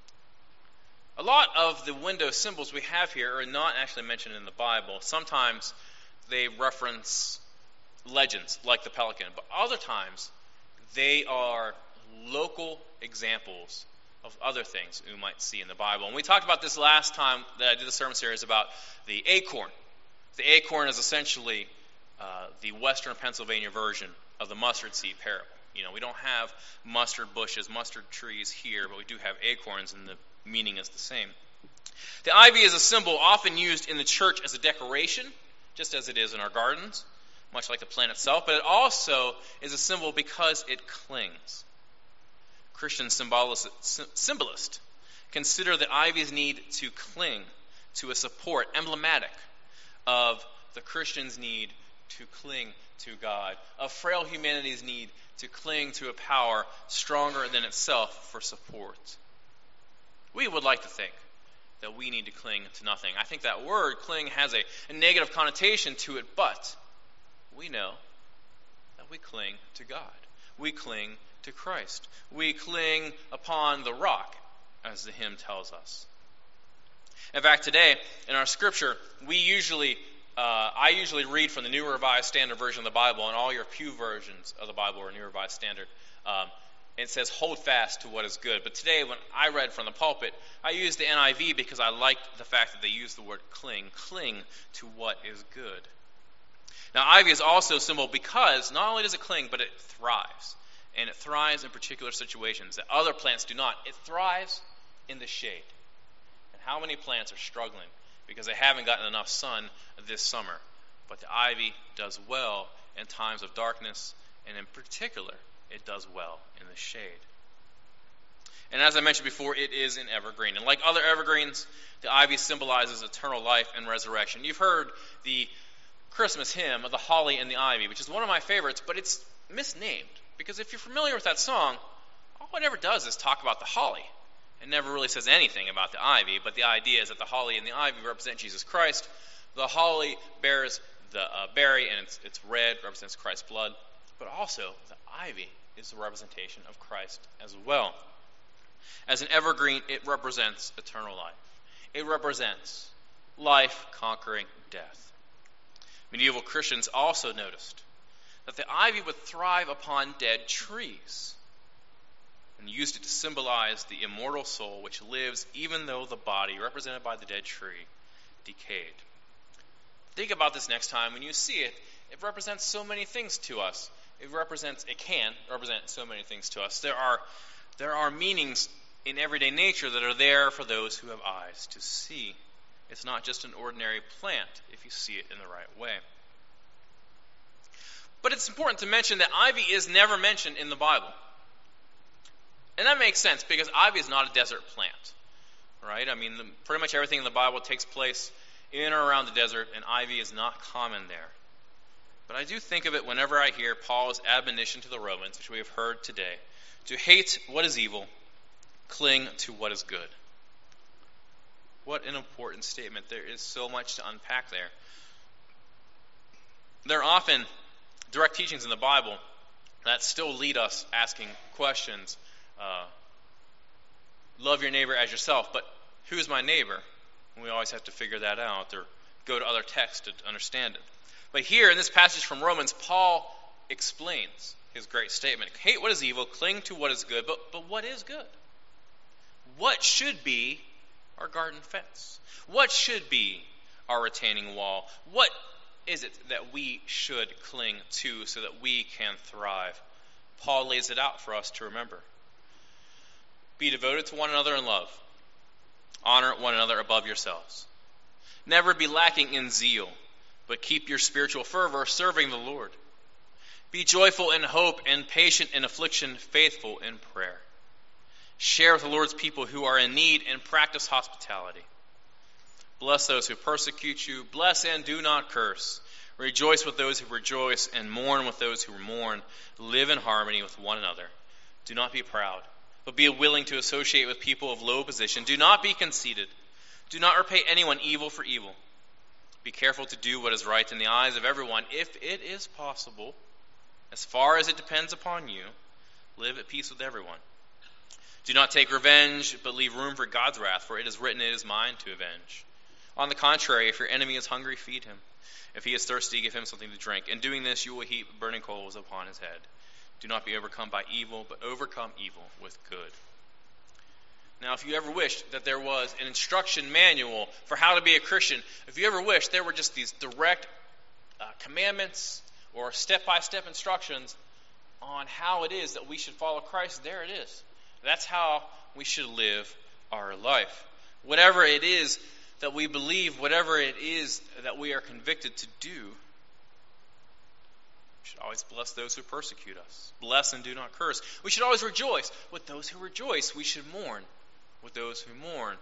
A lot of the window symbols we have here are not actually mentioned in the Bible. Sometimes they reference legends like the pelican, but other times they are local examples of other things we might see in the Bible. And we talked about this last time that I did the sermon series about the acorn. The acorn is essentially the Western Pennsylvania version of the mustard seed parable. You know, we don't have mustard bushes, mustard trees here, but we do have acorns, and the meaning is the same. The ivy is a symbol often used in the church as a decoration, just as it is in our gardens, much like the plant itself, but it also is a symbol because it clings. Christian symbolists consider the ivy's need to cling to a support emblematic of the Christian's need to cling to God, of frail humanity's need to cling to a power stronger than itself for support. We would like to think that we need to cling to nothing. I think that word, cling, has a negative connotation to it, but we know that we cling to God. We cling to Christ. We cling upon the rock, as the hymn tells us. In fact, today, in our scripture, I usually read from the New Revised Standard Version of the Bible, and all your pew versions of the Bible are New Revised Standard. It says, hold fast to what is good. But today, when I read from the pulpit, I used the NIV because I liked the fact that they used the word cling to what is good. Now, ivy is also a symbol because not only does it cling, but it thrives. And it thrives in particular situations that other plants do not. It thrives in the shade. And how many plants are struggling because they haven't gotten enough sun this summer? But the ivy does well in times of darkness, and in particular, it does well in the shade. And as I mentioned before, it is an evergreen. And like other evergreens, the ivy symbolizes eternal life and resurrection. You've heard the Christmas hymn of the holly and the ivy, which is one of my favorites, but it's misnamed. Because if you're familiar with that song, all it ever does is talk about the holly. It never really says anything about the ivy, but the idea is that the holly and the ivy represent Jesus Christ. The holly bears the berry, and it's red, represents Christ's blood. But also, the ivy is the representation of Christ as well. As an evergreen, it represents eternal life. It represents life conquering death. Medieval Christians also noticed that the ivy would thrive upon dead trees and used it to symbolize the immortal soul which lives even though the body, represented by the dead tree, decayed. Think about this next time when you see it. It represents so many things to us. It can represent so many things to us. There are meanings in everyday nature that are there for those who have eyes to see. It's not just an ordinary plant if you see it in the right way. But it's important to mention that ivy is never mentioned in the Bible. And that makes sense because ivy is not a desert plant, right? I mean, pretty much everything in the Bible takes place in or around the desert, and ivy is not common there. But I do think of it whenever I hear Paul's admonition to the Romans, which we have heard today, to hate what is evil, cling to what is good. What an important statement. There is so much to unpack there. There are often direct teachings in the Bible that still lead us asking questions. Love your neighbor as yourself, but who is my neighbor? We always have to figure that out or go to other texts to understand it. But here in this passage from Romans, Paul explains his great statement. Hate what is evil, cling to what is good, but what is good? What should be our garden fence? What should be our retaining wall? What is it that we should cling to so that we can thrive? Paul lays it out for us to remember. Be devoted to one another in love. Honor one another above yourselves. Never be lacking in zeal, but keep your spiritual fervor serving the Lord. Be joyful in hope and patient in affliction, faithful in prayer. Share with the Lord's people who are in need and practice hospitality. Bless those who persecute you. Bless and do not curse. Rejoice with those who rejoice and mourn with those who mourn. Live in harmony with one another. Do not be proud, but be willing to associate with people of low position. Do not be conceited. Do not repay anyone evil for evil. Be careful to do what is right in the eyes of everyone. If it is possible, as far as it depends upon you, live at peace with everyone. Do not take revenge, but leave room for God's wrath, for it is written, it is mine to avenge. On the contrary, if your enemy is hungry, feed him. If he is thirsty, give him something to drink. In doing this, you will heap burning coals upon his head. Do not be overcome by evil, but overcome evil with good. Now, if you ever wished that there was an instruction manual for how to be a Christian, if you ever wished there were just these direct commandments or step-by-step instructions on how it is that we should follow Christ, there it is. That's how we should live our life. Whatever it is that we believe, whatever it is that we are convicted to do, we should always bless those who persecute us. Bless and do not curse. We should always rejoice with those who rejoice. We should mourn with those who mourn.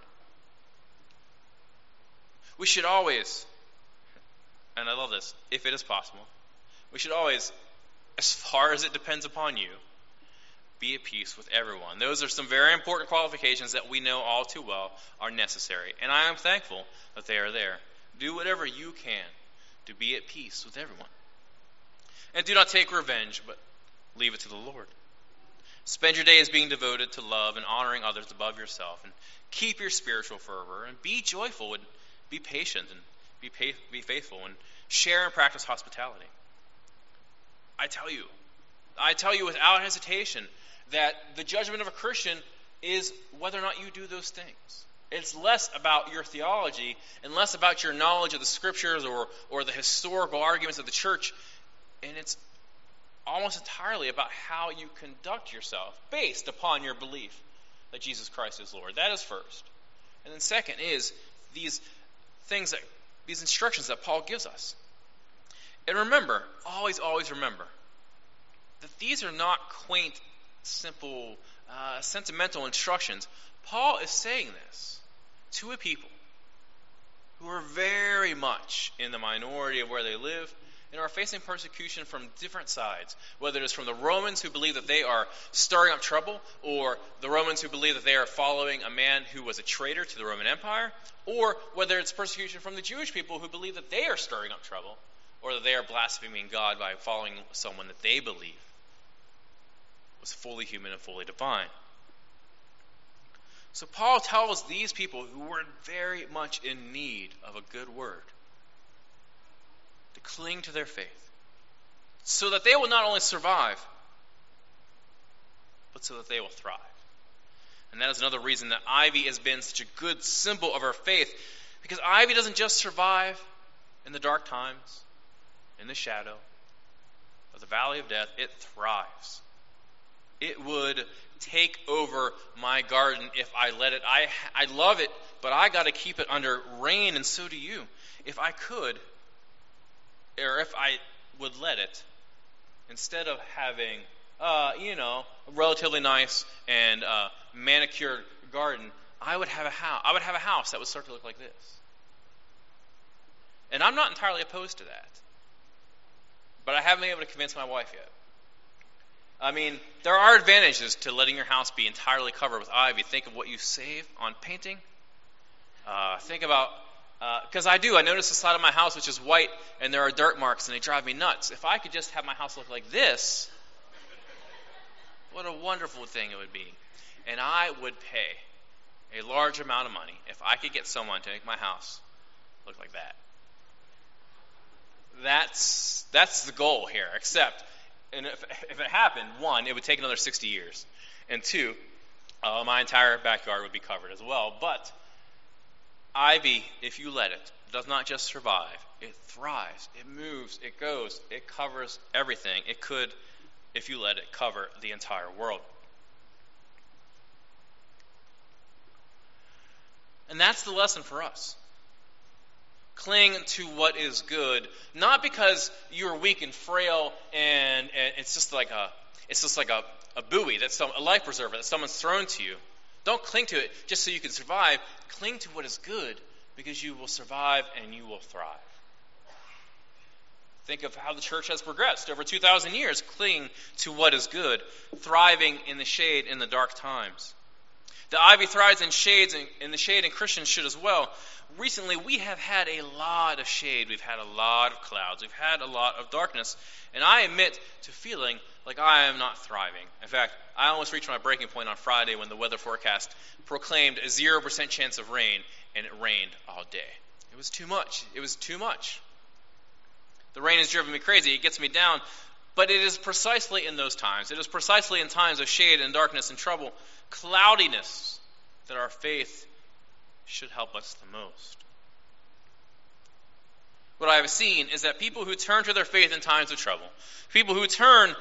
We should always, and I love this, if it is possible, we should always, as far as it depends upon you, be at peace with everyone. Those are some very important qualifications that we know all too well are necessary. And I am thankful that they are there. Do whatever you can to be at peace with everyone. And do not take revenge, but leave it to the Lord. Spend your days being devoted to love and honoring others above yourself. And keep your spiritual fervor. And be joyful and be patient and be faithful. And share and practice hospitality. I tell you without hesitation that the judgment of a Christian is whether or not you do those things. It's less about your theology and less about your knowledge of the scriptures or the historical arguments of the church. And it's almost entirely about how you conduct yourself based upon your belief that Jesus Christ is Lord. That is first. And then second is these instructions that Paul gives us. And remember, always remember, that these are not quaint, simple, sentimental instructions. Paul is saying this to a people who are very much in the minority of where they live and are facing persecution from different sides, whether it is from the Romans who believe that they are stirring up trouble, or the Romans who believe that they are following a man who was a traitor to the Roman Empire, or whether it's persecution from the Jewish people who believe that they are stirring up trouble, or that they are blaspheming God by following someone that they believe was fully human and fully divine. So Paul tells these people who were very much in need of a good word to cling to their faith so that they will not only survive, but so that they will thrive. And that is another reason that Ivy has been such a good symbol of our faith, because Ivy doesn't just survive in the dark times, in the shadow of the valley of death. It thrives. It would take over my garden if I let it. I love it, but I got to keep it under rein, and so do you. If I could, or if I would let it, instead of having, a relatively nice and manicured garden, I would have a house. I would have a house that would start to look like this. And I'm not entirely opposed to that, but I haven't been able to convince my wife yet. I mean, there are advantages to letting your house be entirely covered with ivy. Think of what you save on painting. Think about, because I notice the side of my house which is white and there are dirt marks and they drive me nuts. If I could just have my house look like this, what a wonderful thing it would be. And I would pay a large amount of money if I could get someone to make my house look like that. That's the goal here, except, and if it happened, one, it would take another 60 years. And two, my entire backyard would be covered as well. But ivy, if you let it, does not just survive, it thrives, it moves, it goes, it covers everything. It could, if you let it, cover the entire world. And that's the lesson for us. Cling to what is good, not because you're weak and frail and it's just like a buoy, a life preserver that someone's thrown to you. Don't cling to it just so you can survive. Cling to what is good because you will survive and you will thrive. Think of how the church has progressed over 2,000 years. Cling to what is good, thriving in the shade in the dark times. The ivy thrives in the shade, and Christians should as well. Recently, we have had a lot of shade. We've had a lot of clouds. We've had a lot of darkness. And I admit to feeling like I am not thriving. In fact, I almost reached my breaking point on Friday when the weather forecast proclaimed a 0% chance of rain, and it rained all day. It was too much. It was too much. The rain has driven me crazy. It gets me down. But it is precisely in those times, it is precisely in times of shade and darkness and trouble, cloudiness, that our faith should help us the most. What I have seen is that people who turn to their faith in times of trouble, people who turn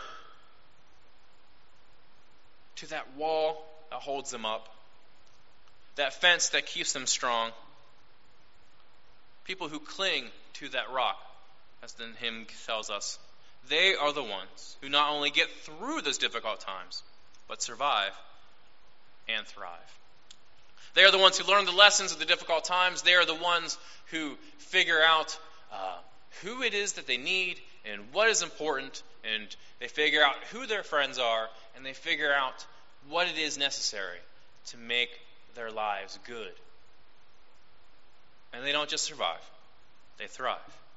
to that wall that holds them up, that fence that keeps them strong, people who cling to that rock, as the hymn tells us, they are the ones who not only get through those difficult times, but survive and thrive. They are the ones who learn the lessons of the difficult times. They are the ones who figure out who it is that they need and what is important, and they figure out who their friends are, and they figure out what it is necessary to make their lives good. And they don't just survive, they thrive.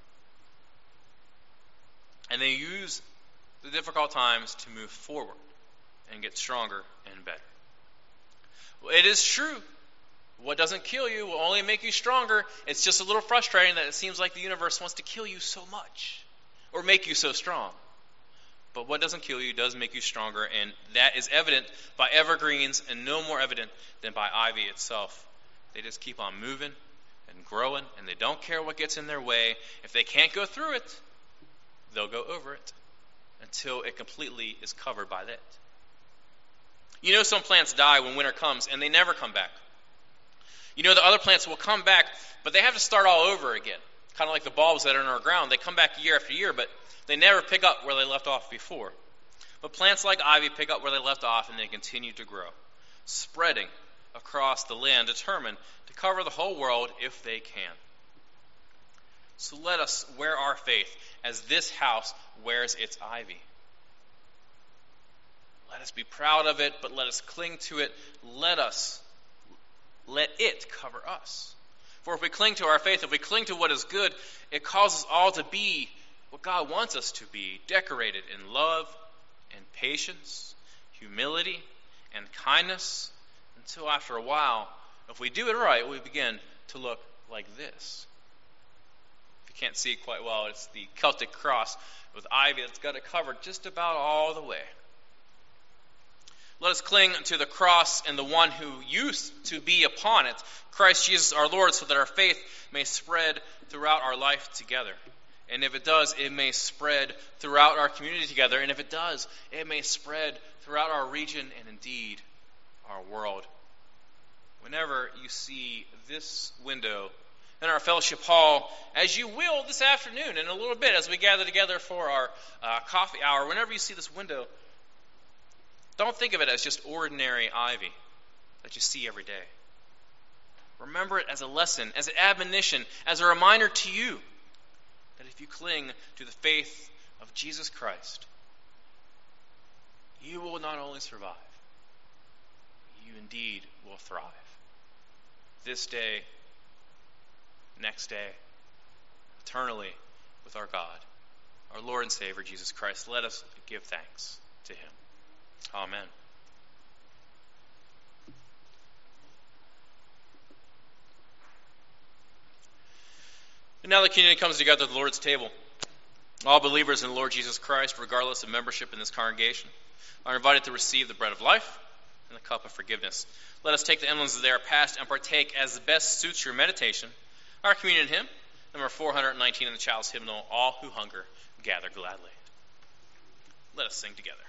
And they use the difficult times to move forward and get stronger and better. Well, it is true. What doesn't kill you will only make you stronger. It's just a little frustrating that it seems like the universe wants to kill you so much or make you so strong. But what doesn't kill you does make you stronger, and that is evident by evergreens and no more evident than by ivy itself. They just keep on moving and growing, and they don't care what gets in their way. If they can't go through it, they'll go over it until it completely is covered by that. You know, some plants die when winter comes and they never come back. You know, the other plants will come back, but they have to start all over again. Kind of like the bulbs that are in our ground. They come back year after year, but they never pick up where they left off before. But plants like ivy pick up where they left off, and they continue to grow, spreading across the land, determined to cover the whole world if they can. So let us wear our faith as this house wears its ivy. Let us be proud of it, but let us cling to it. Let it cover us. For if we cling to our faith, if we cling to what is good, it causes all to be what God wants us to be, decorated in love and patience, humility and kindness, until after a while, if we do it right, we begin to look like this. If you can't see it quite well, it's the Celtic cross with ivy that's got it covered just about all the way. Let us cling to the cross and the one who used to be upon it, Christ Jesus our Lord, so that our faith may spread throughout our life together. And if it does, it may spread throughout our community together. And if it does, it may spread throughout our region and indeed our world. Whenever you see this window in our fellowship hall, as you will this afternoon in a little bit as we gather together for our coffee hour, whenever you see this window, don't think of it as just ordinary ivy that you see every day. Remember it as a lesson, as an admonition, as a reminder to you that if you cling to the faith of Jesus Christ, you will not only survive, you indeed will thrive. This day, next day, eternally with our God, our Lord and Savior Jesus Christ. Let us give thanks to Him. Amen. And now the community comes together at the Lord's table. All believers in the Lord Jesus Christ, regardless of membership in this congregation, are invited to receive the bread of life and the cup of forgiveness. Let us take the emblems of their past and partake as best suits your meditation, our communion hymn, number 419 in the Child's Hymnal, All Who Hunger, Gather Gladly. Let us sing together.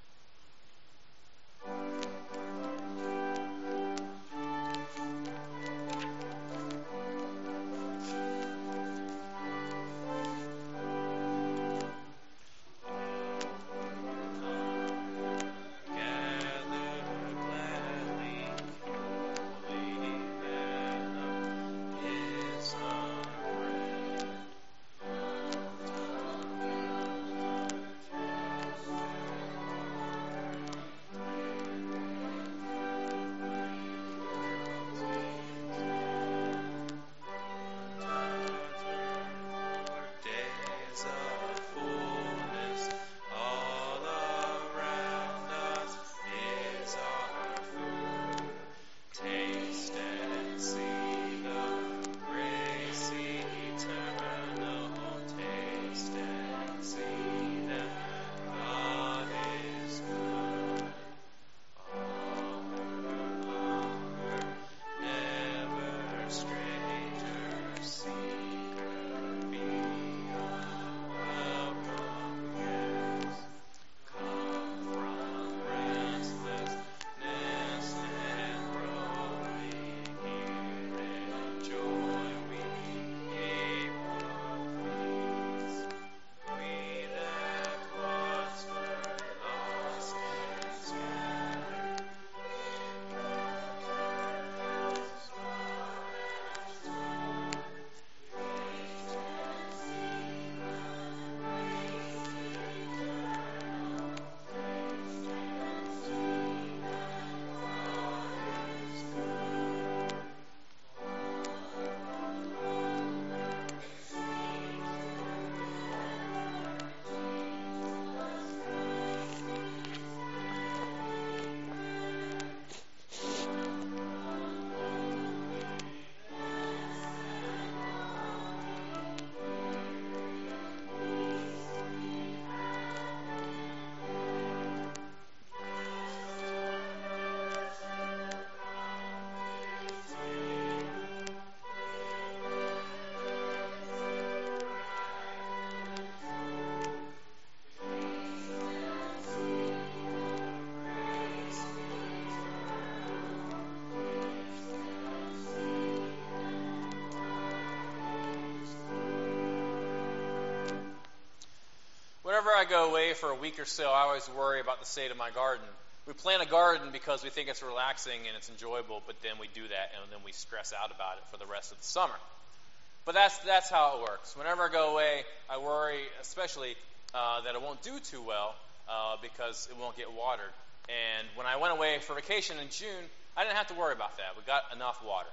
Whenever I go away for a week or so, I always worry about the state of my garden. We plant a garden because we think it's relaxing and it's enjoyable, but then we do that and then we stress out about it for the rest of the summer. But that's how it works. Whenever I go away, I worry especially that it won't do too well because it won't get watered. And when I went away for vacation in June, I didn't have to worry about that. We got enough water.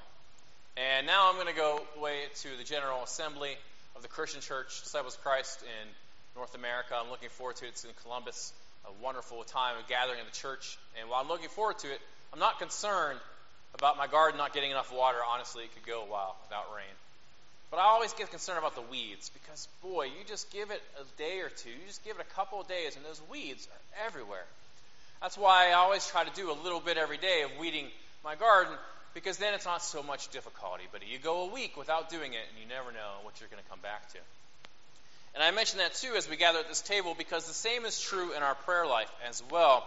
And now I'm going to go away to the General Assembly of the Christian Church, Disciples of Christ in North America. I'm looking forward to it. It's in Columbus, a wonderful time of gathering in the church. And while I'm looking forward to it, I'm not concerned about my garden not getting enough water. Honestly, it could go a while without rain. But I always get concerned about the weeds because, boy, you just give it a day or two. You just give it a couple of days, and those weeds are everywhere. That's why I always try to do a little bit every day of weeding my garden, because then it's not so much difficulty. But you go a week without doing it, and you never know what you're going to come back to. And I mention that, too, as we gather at this table, because the same is true in our prayer life as well.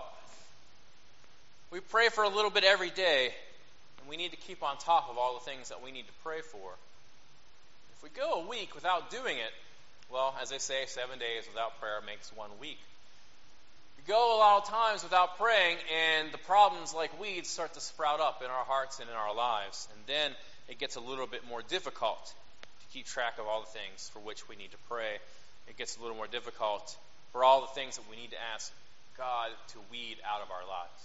We pray for a little bit every day, and we need to keep on top of all the things that we need to pray for. If we go a week without doing it, well, as they say, 7 days without prayer makes 1 week. We go a lot of times without praying, and the problems like weeds start to sprout up in our hearts and in our lives. And then it gets a little bit more difficult to keep track of all the things for which we need to pray. It gets a little more difficult for all the things that we need to ask God to weed out of our lives.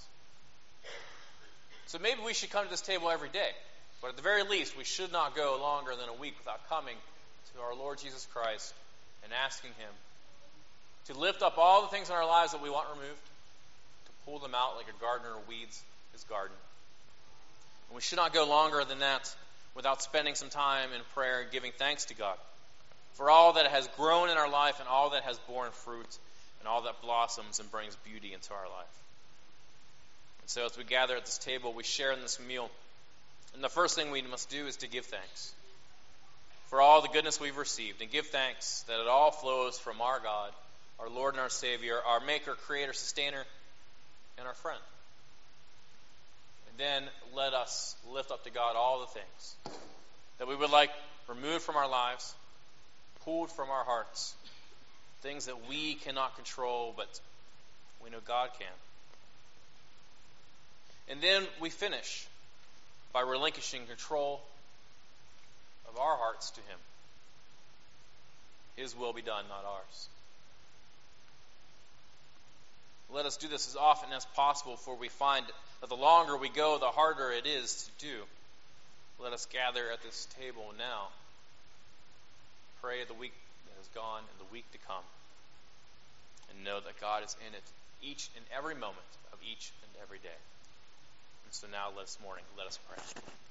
So maybe we should come to this table every day. But at the very least, we should not go longer than a week without coming to our Lord Jesus Christ and asking Him to lift up all the things in our lives that we want removed, to pull them out like a gardener weeds his garden. And we should not go longer than that without spending some time in prayer and giving thanks to God for all that has grown in our life and all that has borne fruit and all that blossoms and brings beauty into our life. And so as we gather at this table, we share in this meal. And the first thing we must do is to give thanks. for all the goodness we've received, and give thanks that it all flows from our God, our Lord and our Savior, our Maker, Creator, Sustainer, and our friend. And then let us lift up to God all the things that we would like removed from our lives, pulled from our hearts, things that we cannot control, but we know God can. And then we finish by relinquishing control of our hearts to Him. His will be done, not ours. Let us do this as often as possible, for we find that the longer we go, the harder it is to do. Let us gather at this table now. Pray the week that has gone and the week to come. And know that God is in it each and every moment of each and every day. And so now this morning, let us pray.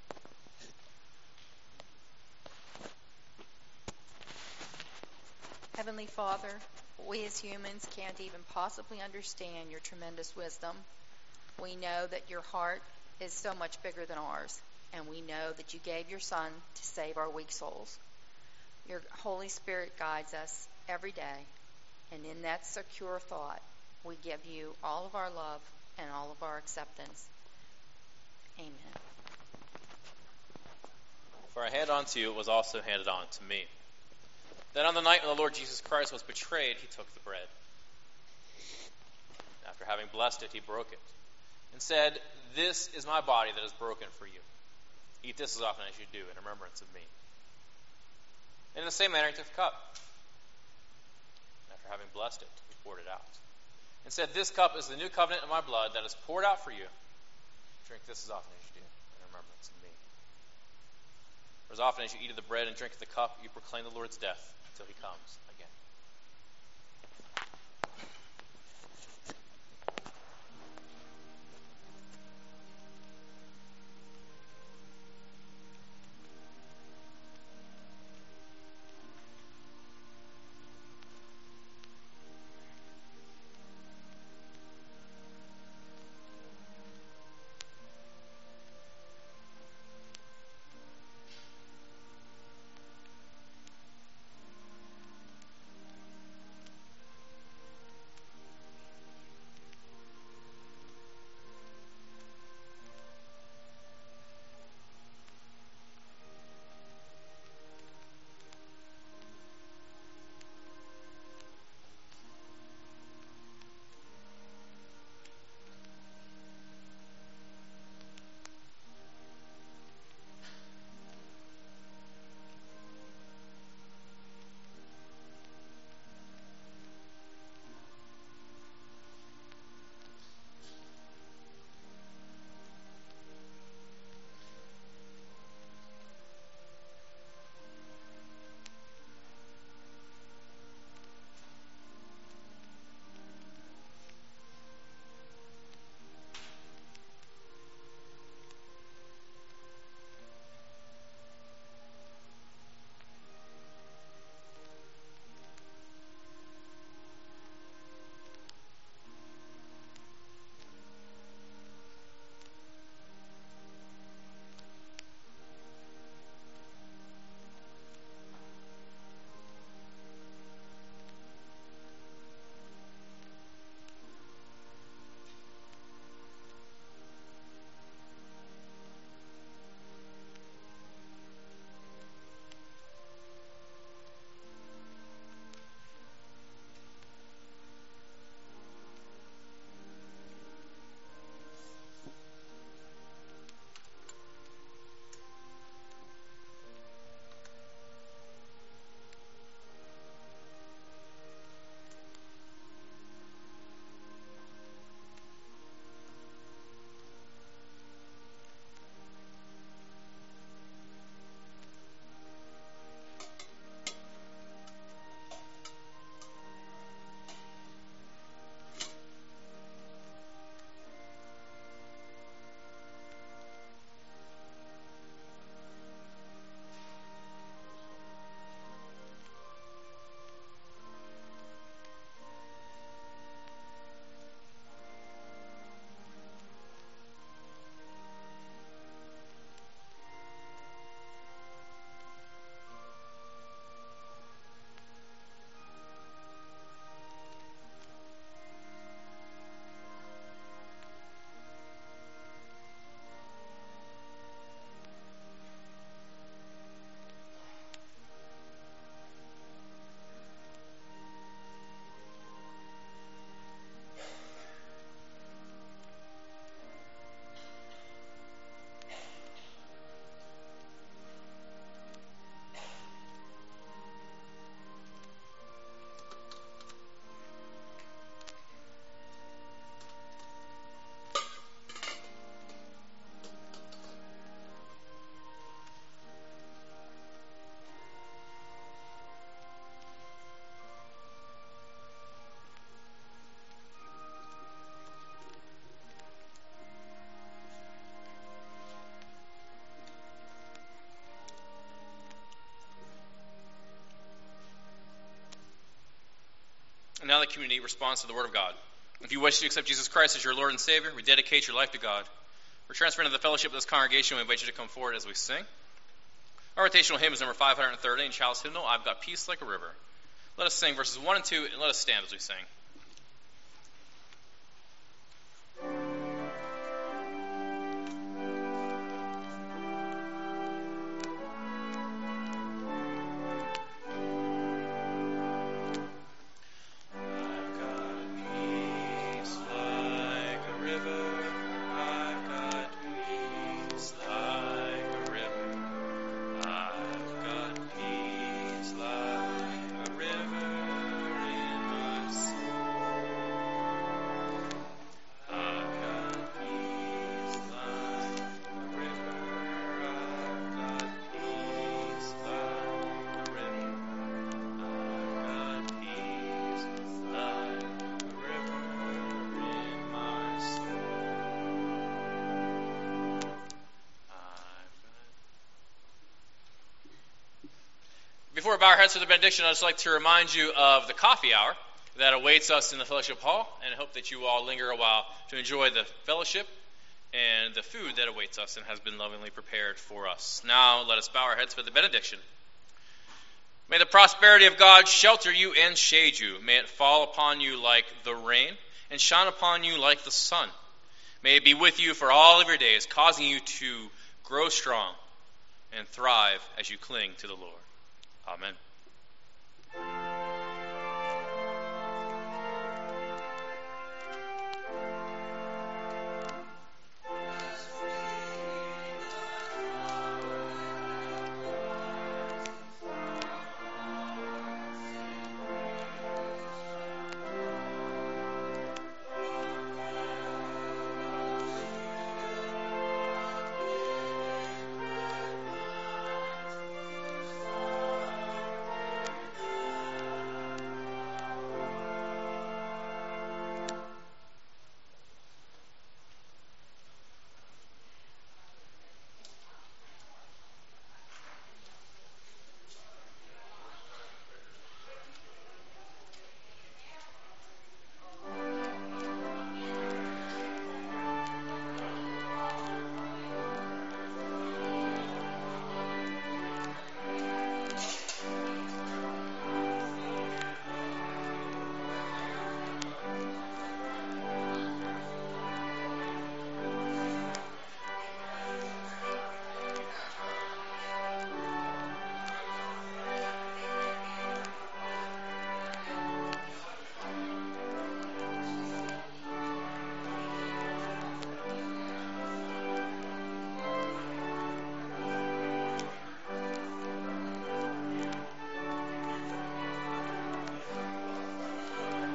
Heavenly Father, we as humans can't even possibly understand your tremendous wisdom. We know that your heart is so much bigger than ours, and we know that you gave your Son to save our weak souls. Your Holy Spirit guides us every day, and in that secure thought, we give you all of our love and all of our acceptance. Amen. For I handed on to you, it was also handed on to me. Then on the night when the Lord Jesus Christ was betrayed, he took the bread. After having blessed it, he broke it and said, "This is my body that is broken for you. Eat this as often as you do in remembrance of me." And in the same manner he took the cup. After having blessed it, he poured it out and said, "This cup is the new covenant in my blood that is poured out for you. Drink this as often as you do in remembrance of me." For as often as you eat of the bread and drink of the cup, you proclaim the Lord's death until he comes again. Valley community responds to the Word of God. If you wish to accept Jesus Christ as your Lord and Savior, rededicate your life to God, or transfer into the fellowship of this congregation, we invite you to come forward as we sing. Our rotational hymn is number 530 in Chalice Hymnal, I've Got Peace Like a River. Let us sing verses 1 and 2, and let us stand as we sing. Before we bow our heads for the benediction, I'd just like to remind you of the coffee hour that awaits us in the fellowship hall, and I hope that you all linger a while to enjoy the fellowship and the food that awaits us and has been lovingly prepared for us. Now, let us bow our heads for the benediction. May the prosperity of God shelter you and shade you. May it fall upon you like the rain and shine upon you like the sun. May it be with you for all of your days, causing you to grow strong and thrive as you cling to the Lord. Amen.